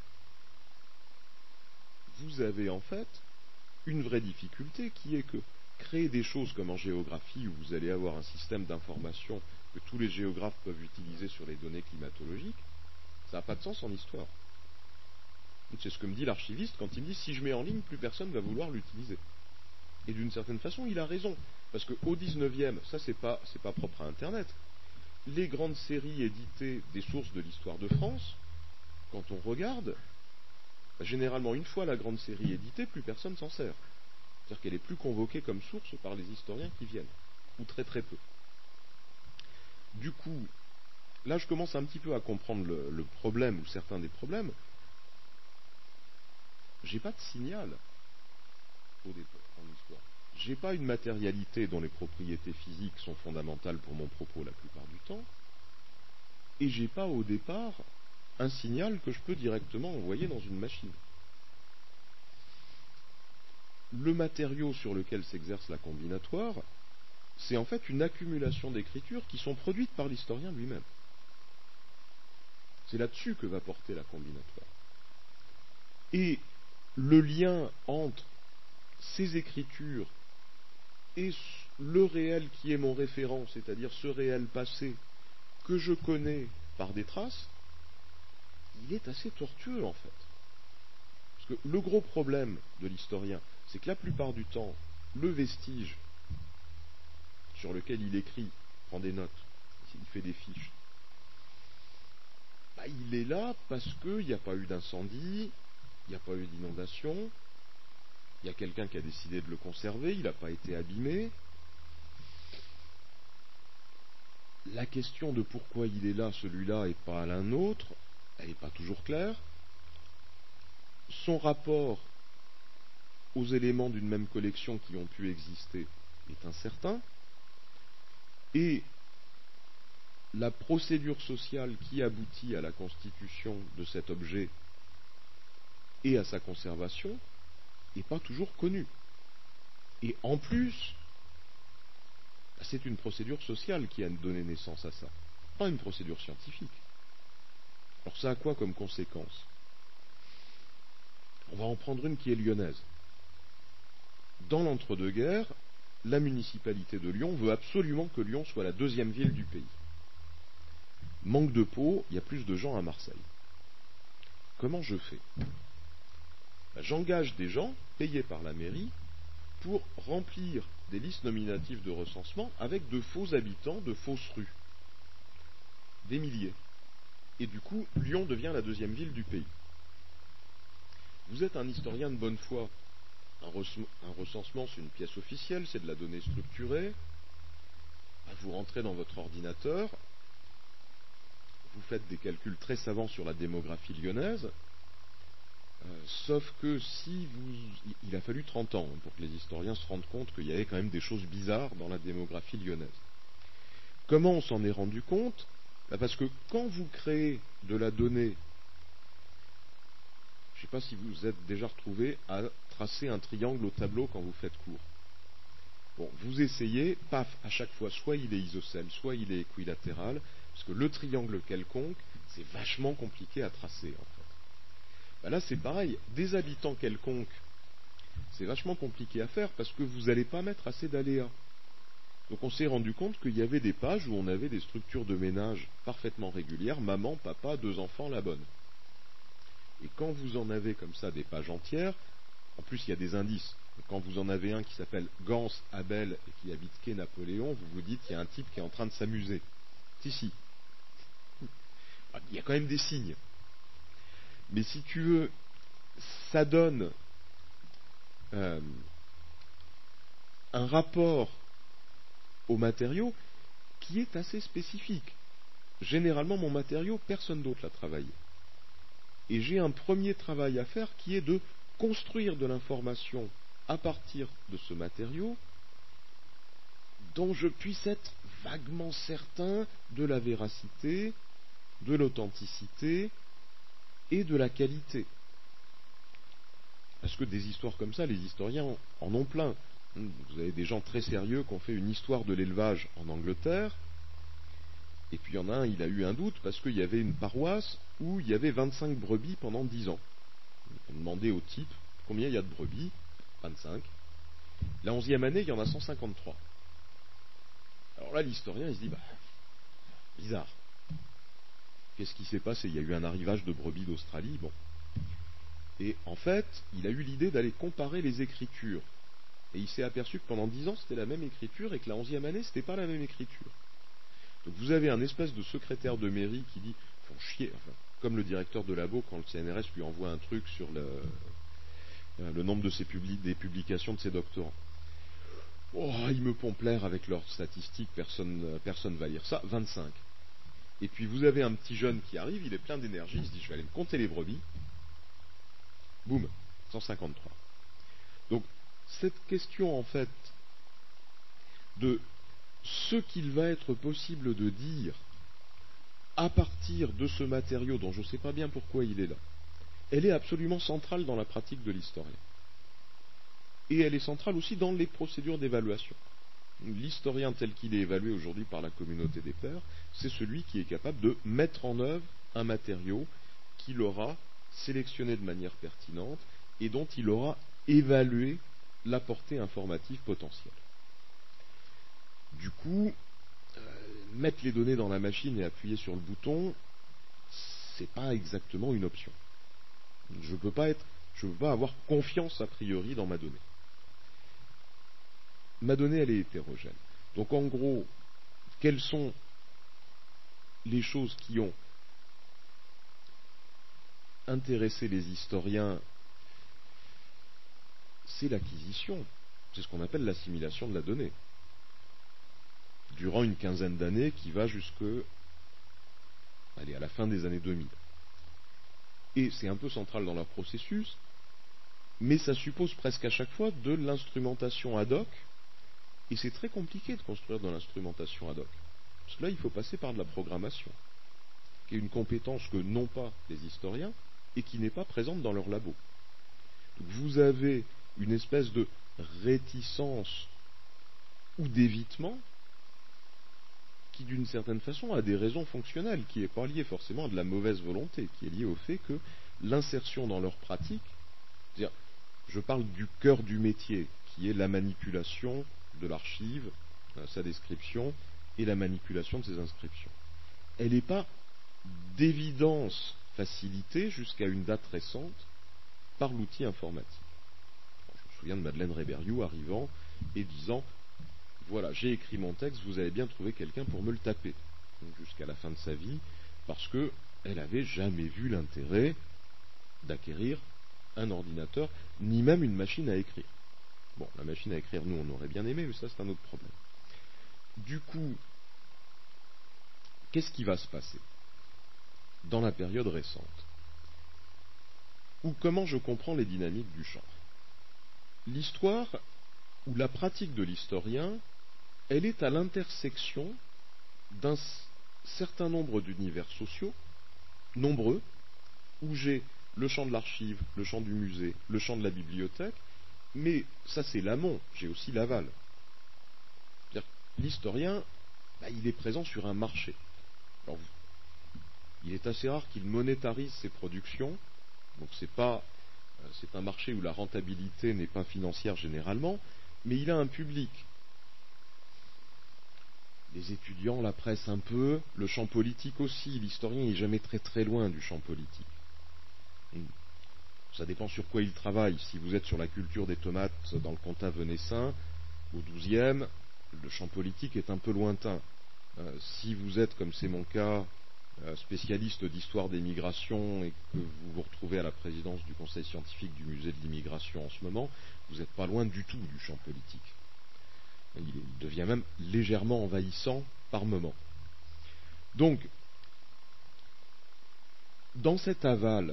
Vous avez en fait une vraie difficulté qui est que créer des choses comme en géographie où vous allez avoir un système d'information que tous les géographes peuvent utiliser sur les données climatologiques, ça n'a pas de sens en histoire. C'est ce que me dit l'archiviste quand il me dit si je mets en ligne, plus personne ne va vouloir l'utiliser. Et d'une certaine façon, il a raison. Parce qu'au dix-neuvième, ça c'est pas, c'est pas propre à Internet, les grandes séries éditées des sources de l'histoire de France, quand on regarde, généralement une fois la grande série éditée, plus personne s'en sert. C'est-à-dire qu'elle est plus convoquée comme source par les historiens qui viennent, ou très très peu. Du coup, là je commence un petit peu à comprendre le, le problème, ou certains des problèmes. J'ai pas de signal au départ en histoire. J'ai pas une matérialité dont les propriétés physiques sont fondamentales pour mon propos la plupart du temps, et j'ai pas au départ un signal que je peux directement envoyer dans une machine. Le matériau sur lequel s'exerce la combinatoire, c'est en fait une accumulation d'écritures qui sont produites par l'historien lui-même. C'est là-dessus que va porter la combinatoire. Et le lien entre ces écritures et le réel qui est mon référent, c'est-à-dire ce réel passé que je connais par des traces, il est assez tortueux en fait. Parce que le gros problème de l'historien, c'est que la plupart du temps, le vestige sur lequel il écrit, prend des notes, il fait des fiches, bah, il est là parce qu'il n'y a pas eu d'incendie, il n'y a pas eu d'inondation, il y a quelqu'un qui a décidé de le conserver, il n'a pas été abîmé. La question de pourquoi il est là, celui-là, et pas l'un autre, elle n'est pas toujours claire. Son rapport aux éléments d'une même collection qui ont pu exister est incertain. Et la procédure sociale qui aboutit à la constitution de cet objet et à sa conservation n'est pas toujours connue. Et en plus, c'est une procédure sociale qui a donné naissance à ça, pas une procédure scientifique. Alors ça a quoi comme conséquence? On va en prendre une qui est lyonnaise. Dans l'entre-deux-guerres, la municipalité de Lyon veut absolument que Lyon soit la deuxième ville du pays. Manque de peau, il y a plus de gens à Marseille. Comment je fais? Ben, j'engage des gens payés par la mairie pour remplir des listes nominatives de recensement avec de faux habitants, de fausses rues. Des milliers. Et du coup, Lyon devient la deuxième ville du pays. Vous êtes un historien de bonne foi. Un, rec- un recensement, c'est une pièce officielle, c'est de la donnée structurée. Ben, vous rentrez dans votre ordinateur, vous faites des calculs très savants sur la démographie lyonnaise, euh, sauf que si vous... Il a fallu trente ans pour que les historiens se rendent compte qu'il y avait quand même des choses bizarres dans la démographie lyonnaise. Comment on s'en est rendu compte? Ben parce que quand vous créez de la donnée, je ne sais pas si vous vous êtes déjà retrouvé à tracer un triangle au tableau quand vous faites cours. Bon, vous essayez, paf, à chaque fois, soit il est isocèle, soit il est équilatéral, parce que le triangle quelconque, c'est vachement compliqué à tracer, en fait. Ben là, c'est pareil, des habitants quelconques, c'est vachement compliqué à faire, parce que vous n'allez pas mettre assez d'aléas. Donc on s'est rendu compte qu'il y avait des pages où on avait des structures de ménage parfaitement régulières, maman, papa, deux enfants, la bonne. Et quand vous en avez comme ça des pages entières, en plus il y a des indices. Quand vous en avez un qui s'appelle Gans, Abel et qui habite quai Napoléon, vous vous dites qu'il y a un type qui est en train de s'amuser. Si, si. Il y a quand même des signes. Mais si tu veux, ça donne euh, un rapport au matériau qui est assez spécifique. Généralement, mon matériau, personne d'autre l'a travaillé. Et j'ai un premier travail à faire qui est de construire de l'information à partir de ce matériau dont je puisse être vaguement certain de la véracité, de l'authenticité et de la qualité. Parce que des histoires comme ça, les historiens en ont plein. Vous avez des gens très sérieux qui ont fait une histoire de l'élevage en Angleterre, et puis il y en a un, il a eu un doute parce qu'il y avait une paroisse où il y avait vingt-cinq brebis pendant dix ans. On demandait au type combien il y a de brebis, vingt-cinq. La onzième année, il y en a cent cinquante-trois. Alors là, l'historien, il se dit, bah, bizarre. Qu'est-ce qui s'est passé? Il y a eu un arrivage de brebis d'Australie, bon. Et en fait, il a eu l'idée d'aller comparer les écritures. Et il s'est aperçu que pendant dix ans, c'était la même écriture, et que la onzième année, c'était pas la même écriture. Donc vous avez un espèce de secrétaire de mairie qui dit, font chier, enfin, comme le directeur de labo, quand le C N R S lui envoie un truc sur le, le nombre de ses publi- des publications de ses doctorants. Oh, ils me pompent l'air avec leurs statistiques, personne personne va lire ça, vingt-cinq. Et puis vous avez un petit jeune qui arrive, il est plein d'énergie, il se dit, je vais aller me compter les brebis. Boum, cent cinquante-trois. Donc, cette question, en fait, de ce qu'il va être possible de dire à partir de ce matériau dont je ne sais pas bien pourquoi il est là, elle est absolument centrale dans la pratique de l'historien. Et elle est centrale aussi dans les procédures d'évaluation. L'historien tel qu'il est évalué aujourd'hui par la communauté des pairs, c'est celui qui est capable de mettre en œuvre un matériau qu'il aura sélectionné de manière pertinente et dont il aura évalué la portée informative potentielle. Du coup, euh, mettre les données dans la machine et appuyer sur le bouton, c'est pas exactement une option. Je peux pas être, je peux pas avoir confiance a priori dans ma donnée. Ma donnée, elle est hétérogène. Donc en gros, quelles sont les choses qui ont intéressé les historiens? C'est l'acquisition. C'est ce qu'on appelle l'assimilation de la donnée. Durant une quinzaine d'années qui va jusque, allez, à la fin des années deux mille. Et c'est un peu central dans leur processus, mais ça suppose presque à chaque fois de l'instrumentation ad hoc, et c'est très compliqué de construire de l'instrumentation ad hoc. Parce que là, il faut passer par de la programmation, qui est une compétence que n'ont pas les historiens, et qui n'est pas présente dans leur labo. Donc vous avez une espèce de réticence ou d'évitement qui, d'une certaine façon, a des raisons fonctionnelles, qui n'est pas liée forcément à de la mauvaise volonté, qui est liée au fait que l'insertion dans leur pratique, c'est-à-dire, je parle du cœur du métier, qui est la manipulation de l'archive, sa description, et la manipulation de ses inscriptions. Elle n'est pas d'évidence facilitée jusqu'à une date récente par l'outil informatique. Je me souviens de Madeleine Réberiou arrivant et disant, voilà, j'ai écrit mon texte, vous avez bien trouvé quelqu'un pour me le taper. Donc jusqu'à la fin de sa vie, parce qu'elle n'avait jamais vu l'intérêt d'acquérir un ordinateur, ni même une machine à écrire. Bon, la machine à écrire, nous, on aurait bien aimé, mais ça, c'est un autre problème. Du coup, qu'est-ce qui va se passer dans la période récente? Ou comment je comprends les dynamiques du genre? L'histoire, ou la pratique de l'historien, elle est à l'intersection d'un certain nombre d'univers sociaux, nombreux, où j'ai le champ de l'archive, le champ du musée, le champ de la bibliothèque, mais ça c'est l'amont, j'ai aussi l'aval. L'historien, bah, il est présent sur un marché. Alors, il est assez rare qu'il monétarise ses productions, donc c'est pas, c'est un marché où la rentabilité n'est pas financière généralement, mais il a un public. Les étudiants, la presse un peu, le champ politique aussi. L'historien n'est jamais très très loin du champ politique. Ça dépend sur quoi il travaille. Si vous êtes sur la culture des tomates dans le comtat venessin, au douzième, le champ politique est un peu lointain. Euh, si vous êtes, comme c'est mon cas, euh, spécialiste d'histoire des migrations et que vous vous retrouvez à la présidence du conseil scientifique du musée de l'immigration en ce moment, vous n'êtes pas loin du tout du champ politique. Il devient même légèrement envahissant par moment. Donc, dans cet aval,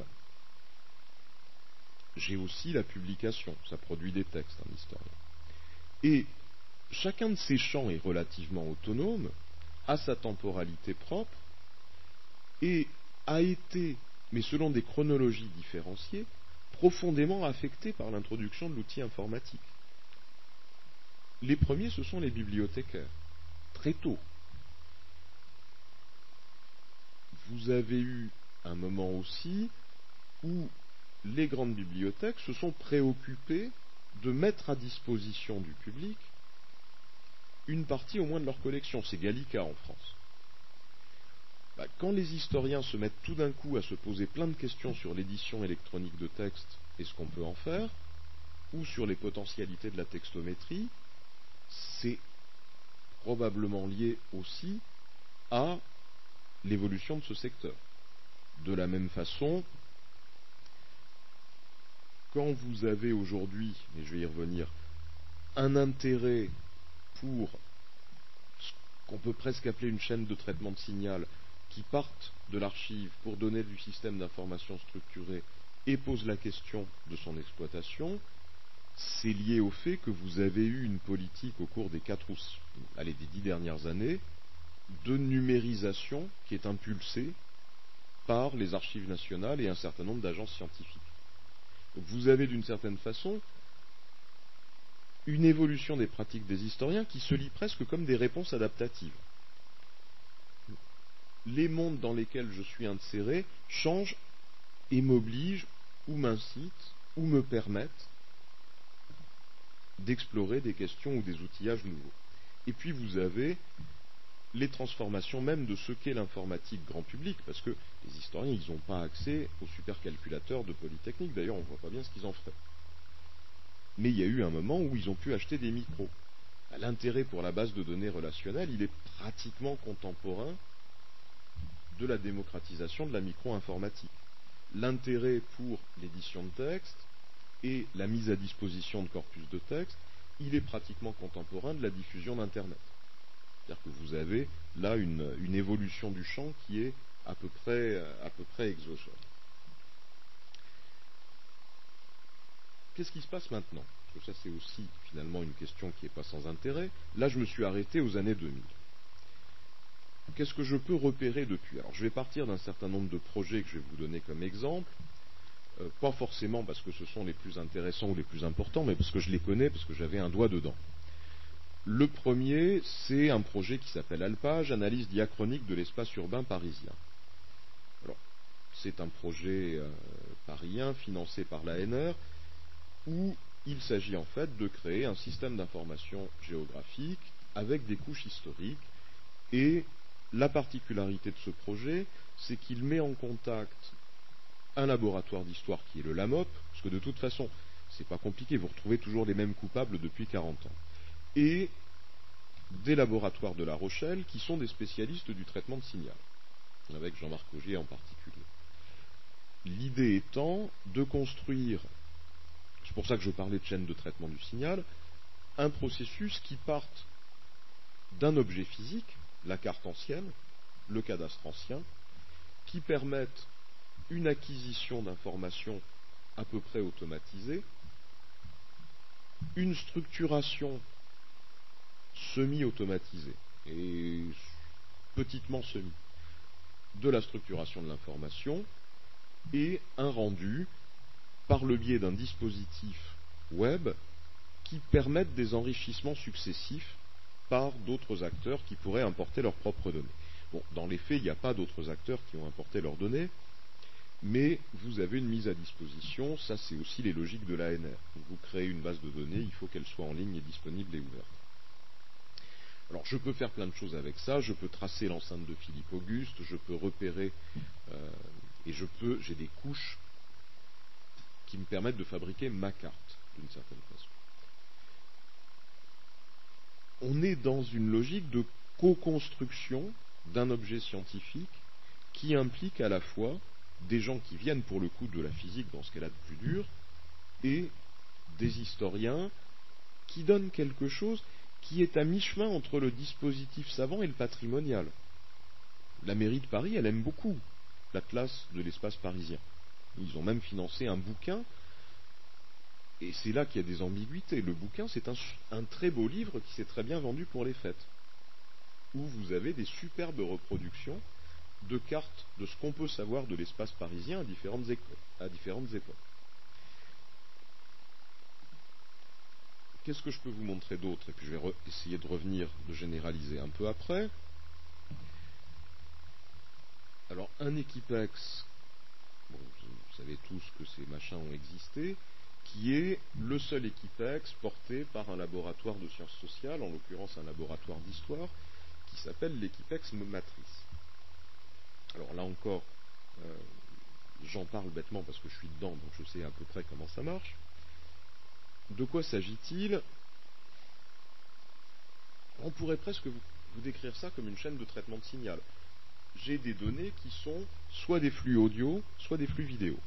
j'ai aussi la publication, ça produit des textes, un historien. Et chacun de ces champs est relativement autonome, a sa temporalité propre, et a été, mais selon des chronologies différenciées, profondément affectés par l'introduction de l'outil informatique. Les premiers, ce sont les bibliothécaires, très tôt. Vous avez eu un moment aussi où les grandes bibliothèques se sont préoccupées de mettre à disposition du public une partie au moins de leur collection. C'est Gallica en France. Bah, quand les historiens se mettent tout d'un coup à se poser plein de questions sur l'édition électronique de texte et ce qu'on peut en faire, ou sur les potentialités de la textométrie, c'est probablement lié aussi à l'évolution de ce secteur. De la même façon, quand vous avez aujourd'hui, et je vais y revenir, un intérêt pour ce qu'on peut presque appeler une chaîne de traitement de signal, qui partent de l'archive pour donner du système d'information structuré et posent la question de son exploitation, c'est lié au fait que vous avez eu une politique au cours des quatre ou allez, des dix dernières années de numérisation qui est impulsée par les archives nationales et un certain nombre d'agences scientifiques. Donc vous avez d'une certaine façon une évolution des pratiques des historiens qui se lit presque comme des réponses adaptatives. Les mondes dans lesquels je suis inséré changent et m'obligent ou m'incitent ou me permettent d'explorer des questions ou des outillages nouveaux. Et puis vous avez les transformations même de ce qu'est l'informatique grand public, parce que les historiens, ils n'ont pas accès aux supercalculateurs de Polytechnique, d'ailleurs on ne voit pas bien ce qu'ils en feraient. Mais il y a eu un moment où ils ont pu acheter des micros. L'intérêt pour la base de données relationnelle, il est pratiquement contemporain de la démocratisation de la micro-informatique. L'intérêt pour l'édition de texte et la mise à disposition de corpus de texte, il est pratiquement contemporain de la diffusion d'Internet. C'est-à-dire que vous avez là une, une évolution du champ qui est à peu près, à peu près exogène. Qu'est-ce qui se passe maintenant? Parce que ça, c'est aussi finalement une question qui n'est pas sans intérêt. Là, je me suis arrêté aux années deux mille. Qu'est-ce que je peux repérer depuis? Alors, je vais partir d'un certain nombre de projets que je vais vous donner comme exemple. Euh, pas forcément parce que ce sont les plus intéressants ou les plus importants, mais parce que je les connais, parce que j'avais un doigt dedans. Le premier, c'est un projet qui s'appelle Alpage, analyse diachronique de l'espace urbain parisien. Alors, c'est un projet euh, parisien financé par l'A N R, où il s'agit en fait de créer un système d'information géographique avec des couches historiques. Et la particularité de ce projet, c'est qu'il met en contact un laboratoire d'histoire qui est le LAMOP, parce que de toute façon, c'est pas compliqué, vous retrouvez toujours les mêmes coupables depuis quarante ans, et des laboratoires de La Rochelle qui sont des spécialistes du traitement de signal, avec Jean-Marc Augier en particulier. L'idée étant de construire, c'est pour ça que je parlais de chaîne de traitement du signal, un processus qui parte d'un objet physique, la carte ancienne, le cadastre ancien, qui permettent une acquisition d'informations à peu près automatisée, une structuration semi-automatisée et petitement semi de la structuration de l'information et un rendu par le biais d'un dispositif web qui permette des enrichissements successifs par d'autres acteurs qui pourraient importer leurs propres données. Bon, dans les faits, il n'y a pas d'autres acteurs qui ont importé leurs données, mais vous avez une mise à disposition, ça c'est aussi les logiques de l'A N R. Vous créez une base de données, il faut qu'elle soit en ligne et disponible et ouverte. Alors je peux faire plein de choses avec ça, je peux tracer l'enceinte de Philippe Auguste, je peux repérer, euh, et je peux, j'ai des couches qui me permettent de fabriquer ma carte, d'une certaine façon. On est dans une logique de co-construction d'un objet scientifique qui implique à la fois des gens qui viennent pour le coup de la physique dans ce qu'elle a de plus dur et des historiens qui donnent quelque chose qui est à mi-chemin entre le dispositif savant et le patrimonial. La mairie de Paris, elle aime beaucoup l'atlas de l'espace parisien. Ils ont même financé un bouquin. Et c'est là qu'il y a des ambiguïtés. Le bouquin, c'est un, un très beau livre qui s'est très bien vendu pour les fêtes, où vous avez des superbes reproductions de cartes de ce qu'on peut savoir de l'espace parisien à différentes, éco- à différentes époques. qu'est-ce que je peux vous montrer d'autre? Et puis je vais essayer de revenir, de généraliser un peu après. Alors, un Equipex, bon, vous savez tous que ces machins ont existé, qui est le seul Equipex porté par un laboratoire de sciences sociales, en l'occurrence un laboratoire d'histoire, qui s'appelle l'Equipex Matrice. Alors là encore, euh, j'en parle bêtement parce que je suis dedans, donc je sais à peu près comment ça marche. De quoi s'agit-il? On pourrait presque vous, vous décrire ça comme une chaîne de traitement de signal. J'ai des données qui sont soit des flux audio, soit des flux vidéo.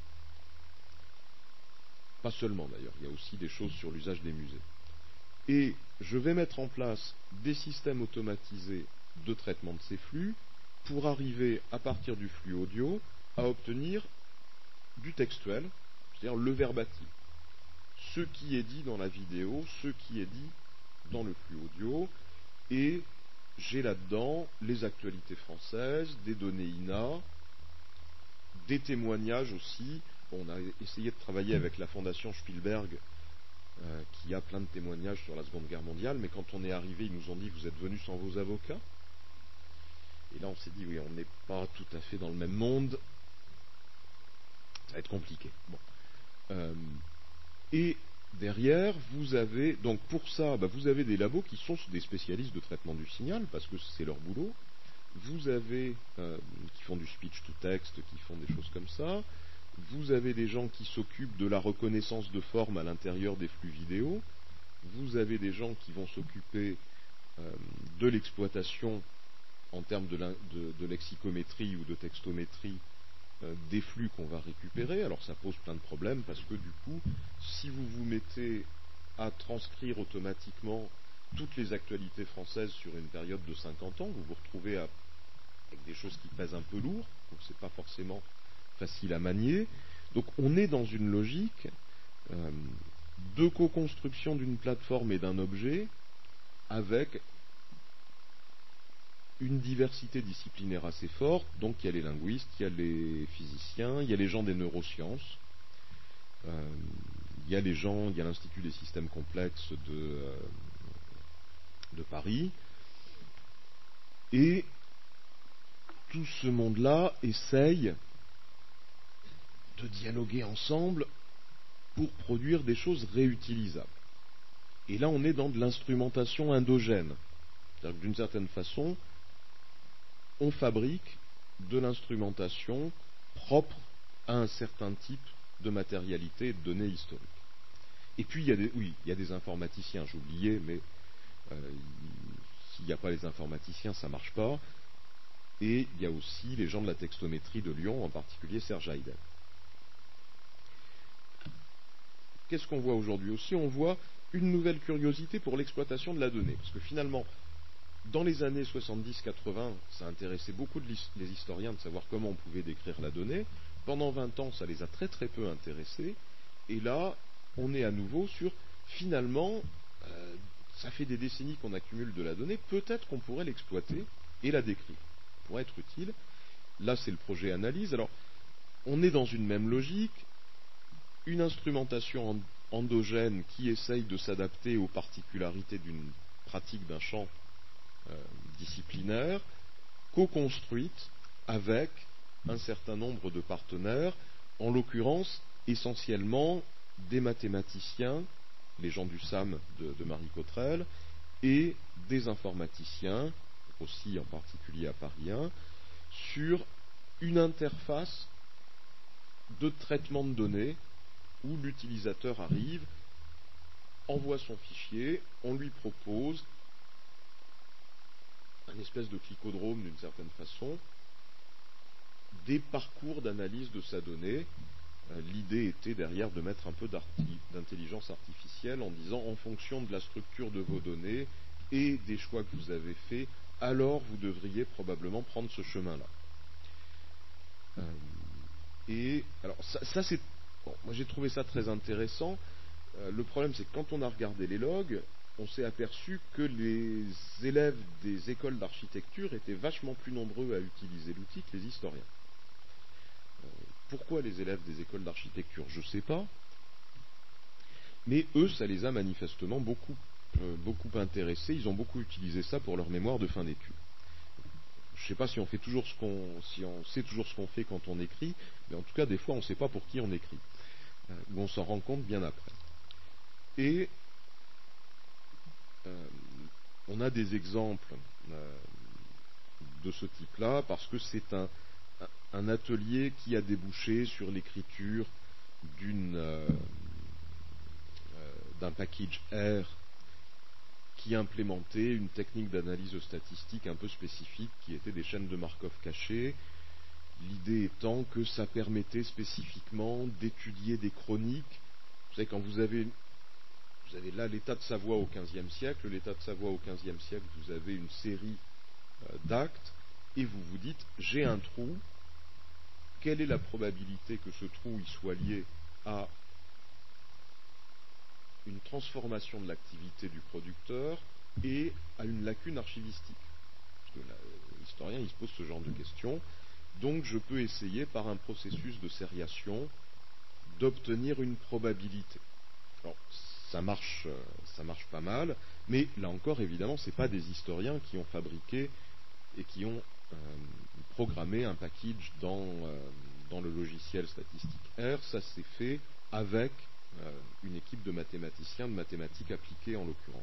Pas seulement d'ailleurs, il y a aussi des choses sur l'usage des musées. Et je vais mettre en place des systèmes automatisés de traitement de ces flux pour arriver, à partir du flux audio, à obtenir du textuel, c'est-à-dire le verbatim. Ce qui est dit dans la vidéo, ce qui est dit dans le flux audio, et j'ai là-dedans les actualités françaises, des données I N A, des témoignages aussi. Bon, on a essayé de travailler avec la Fondation Spielberg, euh, qui a plein de témoignages sur la Seconde Guerre mondiale, mais quand on est arrivé, ils nous ont dit, vous êtes venus sans vos avocats. Et là, on s'est dit, oui, on n'est pas tout à fait dans le même monde. Ça va être compliqué. Bon. Euh, et derrière, vous avez, donc pour ça, bah, vous avez des labos qui sont des spécialistes de traitement du signal, parce que c'est leur boulot. Vous avez, euh, qui font du speech to text, qui font des choses comme ça. Vous avez des gens qui s'occupent de la reconnaissance de forme à l'intérieur des flux vidéo. Vous avez des gens qui vont s'occuper euh, de l'exploitation en termes de, de, de lexicométrie ou de textométrie euh, des flux qu'on va récupérer. Alors ça pose plein de problèmes parce que du coup, si vous vous mettez à transcrire automatiquement toutes les actualités françaises sur une période de cinquante ans, vous vous retrouvez à, avec des choses qui pèsent un peu lourd, donc c'est pas forcément facile à manier. Donc on est dans une logique euh, de co-construction d'une plateforme et d'un objet avec une diversité disciplinaire assez forte. Donc il y a les linguistes, il y a les physiciens, il y a les gens des neurosciences, euh, il y a les gens, il y a l'Institut des systèmes complexes de, euh, de Paris, et tout ce monde-là essaye de dialoguer ensemble pour produire des choses réutilisables. Et là, on est dans de l'instrumentation endogène. C'est-à-dire que d'une certaine façon, on fabrique de l'instrumentation propre à un certain type de matérialité et de données historiques. Et puis, il y a des, oui, il y a des informaticiens, j'oubliais, mais euh, s'il n'y a pas les informaticiens, ça ne marche pas. Et il y a aussi les gens de la textométrie de Lyon, en particulier Serge Hayden. Qu'est-ce qu'on voit aujourd'hui aussi? On voit une nouvelle curiosité pour l'exploitation de la donnée. Parce que finalement, dans les années soixante-dix quatre-vingts, ça intéressait beaucoup de les historiens de savoir comment on pouvait décrire la donnée. Pendant vingt ans, ça les a très très peu intéressés. Et là, on est à nouveau sur, finalement, euh, ça fait des décennies qu'on accumule de la donnée, peut-être qu'on pourrait l'exploiter et la décrire. Ça pourrait être utile. Là, c'est le projet analyse. Alors, on est dans une même logique, une instrumentation endogène qui essaye de s'adapter aux particularités d'une pratique d'un champ euh, disciplinaire, co-construite avec un certain nombre de partenaires, en l'occurrence essentiellement des mathématiciens, les gens du S A M de, de Marie Cottrell, et des informaticiens, aussi en particulier à Paris un, sur une interface de traitement de données où l'utilisateur arrive, envoie son fichier, on lui propose un espèce de clicodrome d'une certaine façon, des parcours d'analyse de sa donnée. Euh, l'idée était derrière de mettre un peu d'intelligence artificielle en disant en fonction de la structure de vos données et des choix que vous avez faits, alors vous devriez probablement prendre ce chemin-là. Euh, et alors ça, ça c'est bon, moi j'ai trouvé ça très intéressant. Euh, le problème c'est que quand on a regardé les logs, on s'est aperçu que les élèves des écoles d'architecture étaient vachement plus nombreux à utiliser l'outil que les historiens. Euh, pourquoi les élèves des écoles d'architecture? Je ne sais pas. Mais eux, ça les a manifestement beaucoup, euh, beaucoup intéressés. Ils ont beaucoup utilisé ça pour leur mémoire de fin d'études. Je ne sais pas si on fait toujours ce qu'on, si on sait toujours ce qu'on fait quand on écrit, mais en tout cas, des fois, on ne sait pas pour qui on écrit, euh, ou on s'en rend compte bien après. Et euh, on a des exemples euh, de ce type-là, parce que c'est un, un atelier qui a débouché sur l'écriture d'une, euh, euh, d'un package R qui implémentait une technique d'analyse statistique un peu spécifique, qui était des chaînes de Markov cachées. L'idée étant que ça permettait spécifiquement d'étudier des chroniques. Vous savez, quand vous avez, vous avez là l'état de Savoie au quinzième siècle, l'état de Savoie au quinzième siècle, vous avez une série euh, d'actes, et vous vous dites, j'ai un trou, quelle est la probabilité que ce trou y soit lié à une transformation de l'activité du producteur et à une lacune archivistique? Parce que l'historien, il se pose ce genre de questions. Donc je peux essayer, par un processus de sériation, d'obtenir une probabilité. Alors, ça marche, ça marche pas mal, mais là encore, évidemment, ce n'est pas des historiens qui ont fabriqué et qui ont euh, programmé un package dans, euh, dans le logiciel statistique R. Ça s'est fait avec euh, une équipe de mathématiciens, de mathématiques appliquées en l'occurrence.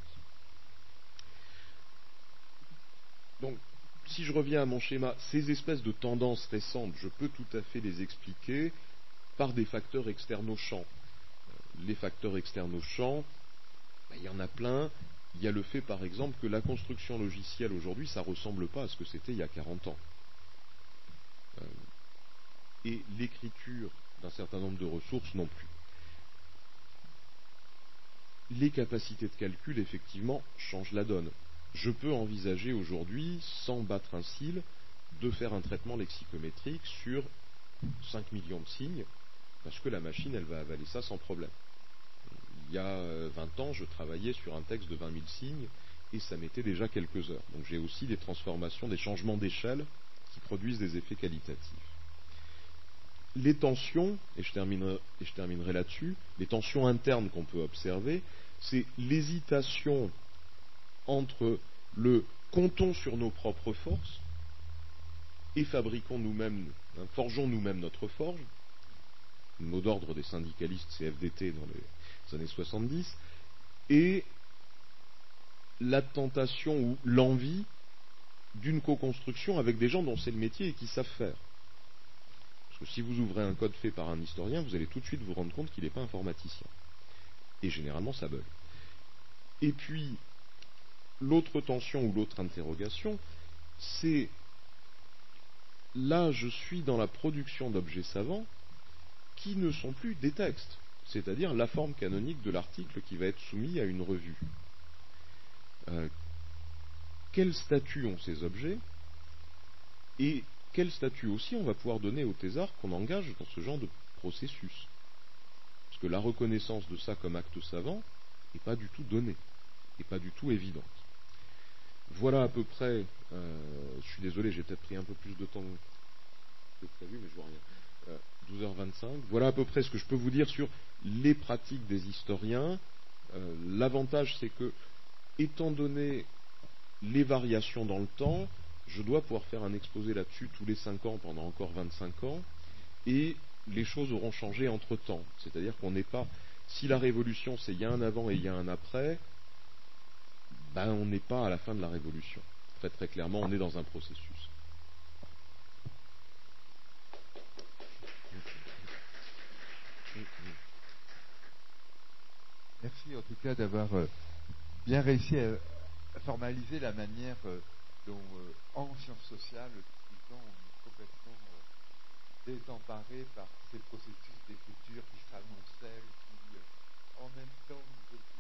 Donc, si je reviens à mon schéma, ces espèces de tendances récentes, je peux tout à fait les expliquer par des facteurs externes au champ. Les facteurs externes au champ, ben, il y en a plein. Il y a le fait, par exemple, que la construction logicielle aujourd'hui, ça ne ressemble pas à ce que c'était il y a quarante ans. Euh, et l'écriture d'un certain nombre de ressources non plus. Les capacités de calcul, effectivement, changent la donne. Je peux envisager aujourd'hui, sans battre un cil, de faire un traitement lexicométrique sur cinq millions de signes, parce que la machine, elle va avaler ça sans problème. Il y a vingt ans, je travaillais sur un texte de vingt mille signes, et ça mettait déjà quelques heures. Donc j'ai aussi des transformations, des changements d'échelle qui produisent des effets qualitatifs. Les tensions, et je terminerai, et je terminerai là-dessus, les tensions internes qu'on peut observer, c'est l'hésitation entre le comptons sur nos propres forces et fabriquons nous-mêmes, hein, forgeons nous-mêmes notre forge, le mot d'ordre des syndicalistes C F D T dans les années soixante-dix, et la tentation ou l'envie d'une co-construction avec des gens dont c'est le métier et qui savent faire. Parce que si vous ouvrez un code fait par un historien, vous allez tout de suite vous rendre compte qu'il n'est pas informaticien. Et généralement, ça bug. Et puis, l'autre tension ou l'autre interrogation, c'est là, je suis dans la production d'objets savants qui ne sont plus des textes, c'est-à-dire la forme canonique de l'article qui va être soumis à une revue. Euh, quel statut ont ces objets et quel statut aussi on va pouvoir donner aux thésards qu'on engage dans ce genre de processus? Parce que la reconnaissance de ça comme acte savant n'est pas du tout donnée, n'est pas du tout évidente. Voilà à peu près, euh, je suis désolé, j'ai peut-être pris un peu plus de temps que prévu, mais je vois rien, euh, douze heures vingt-cinq, voilà à peu près ce que je peux vous dire sur les pratiques des historiens. Euh, l'avantage, c'est que, étant donné les variations dans le temps, je dois pouvoir faire un exposé là-dessus tous les cinq ans pendant encore vingt-cinq ans, et les choses auront changé entre-temps. C'est-à-dire qu'on n'est pas... Si la révolution, c'est il y a un avant et il y a un après, ben on n'est pas à la fin de la révolution. En fait, très clairement, on est dans un processus. Merci en tout cas d'avoir bien réussi à formaliser la manière dont, en sciences sociales, disons, on est complètement désemparé par ces processus d'écriture qui s'amoncellent, qui en même temps nous obligent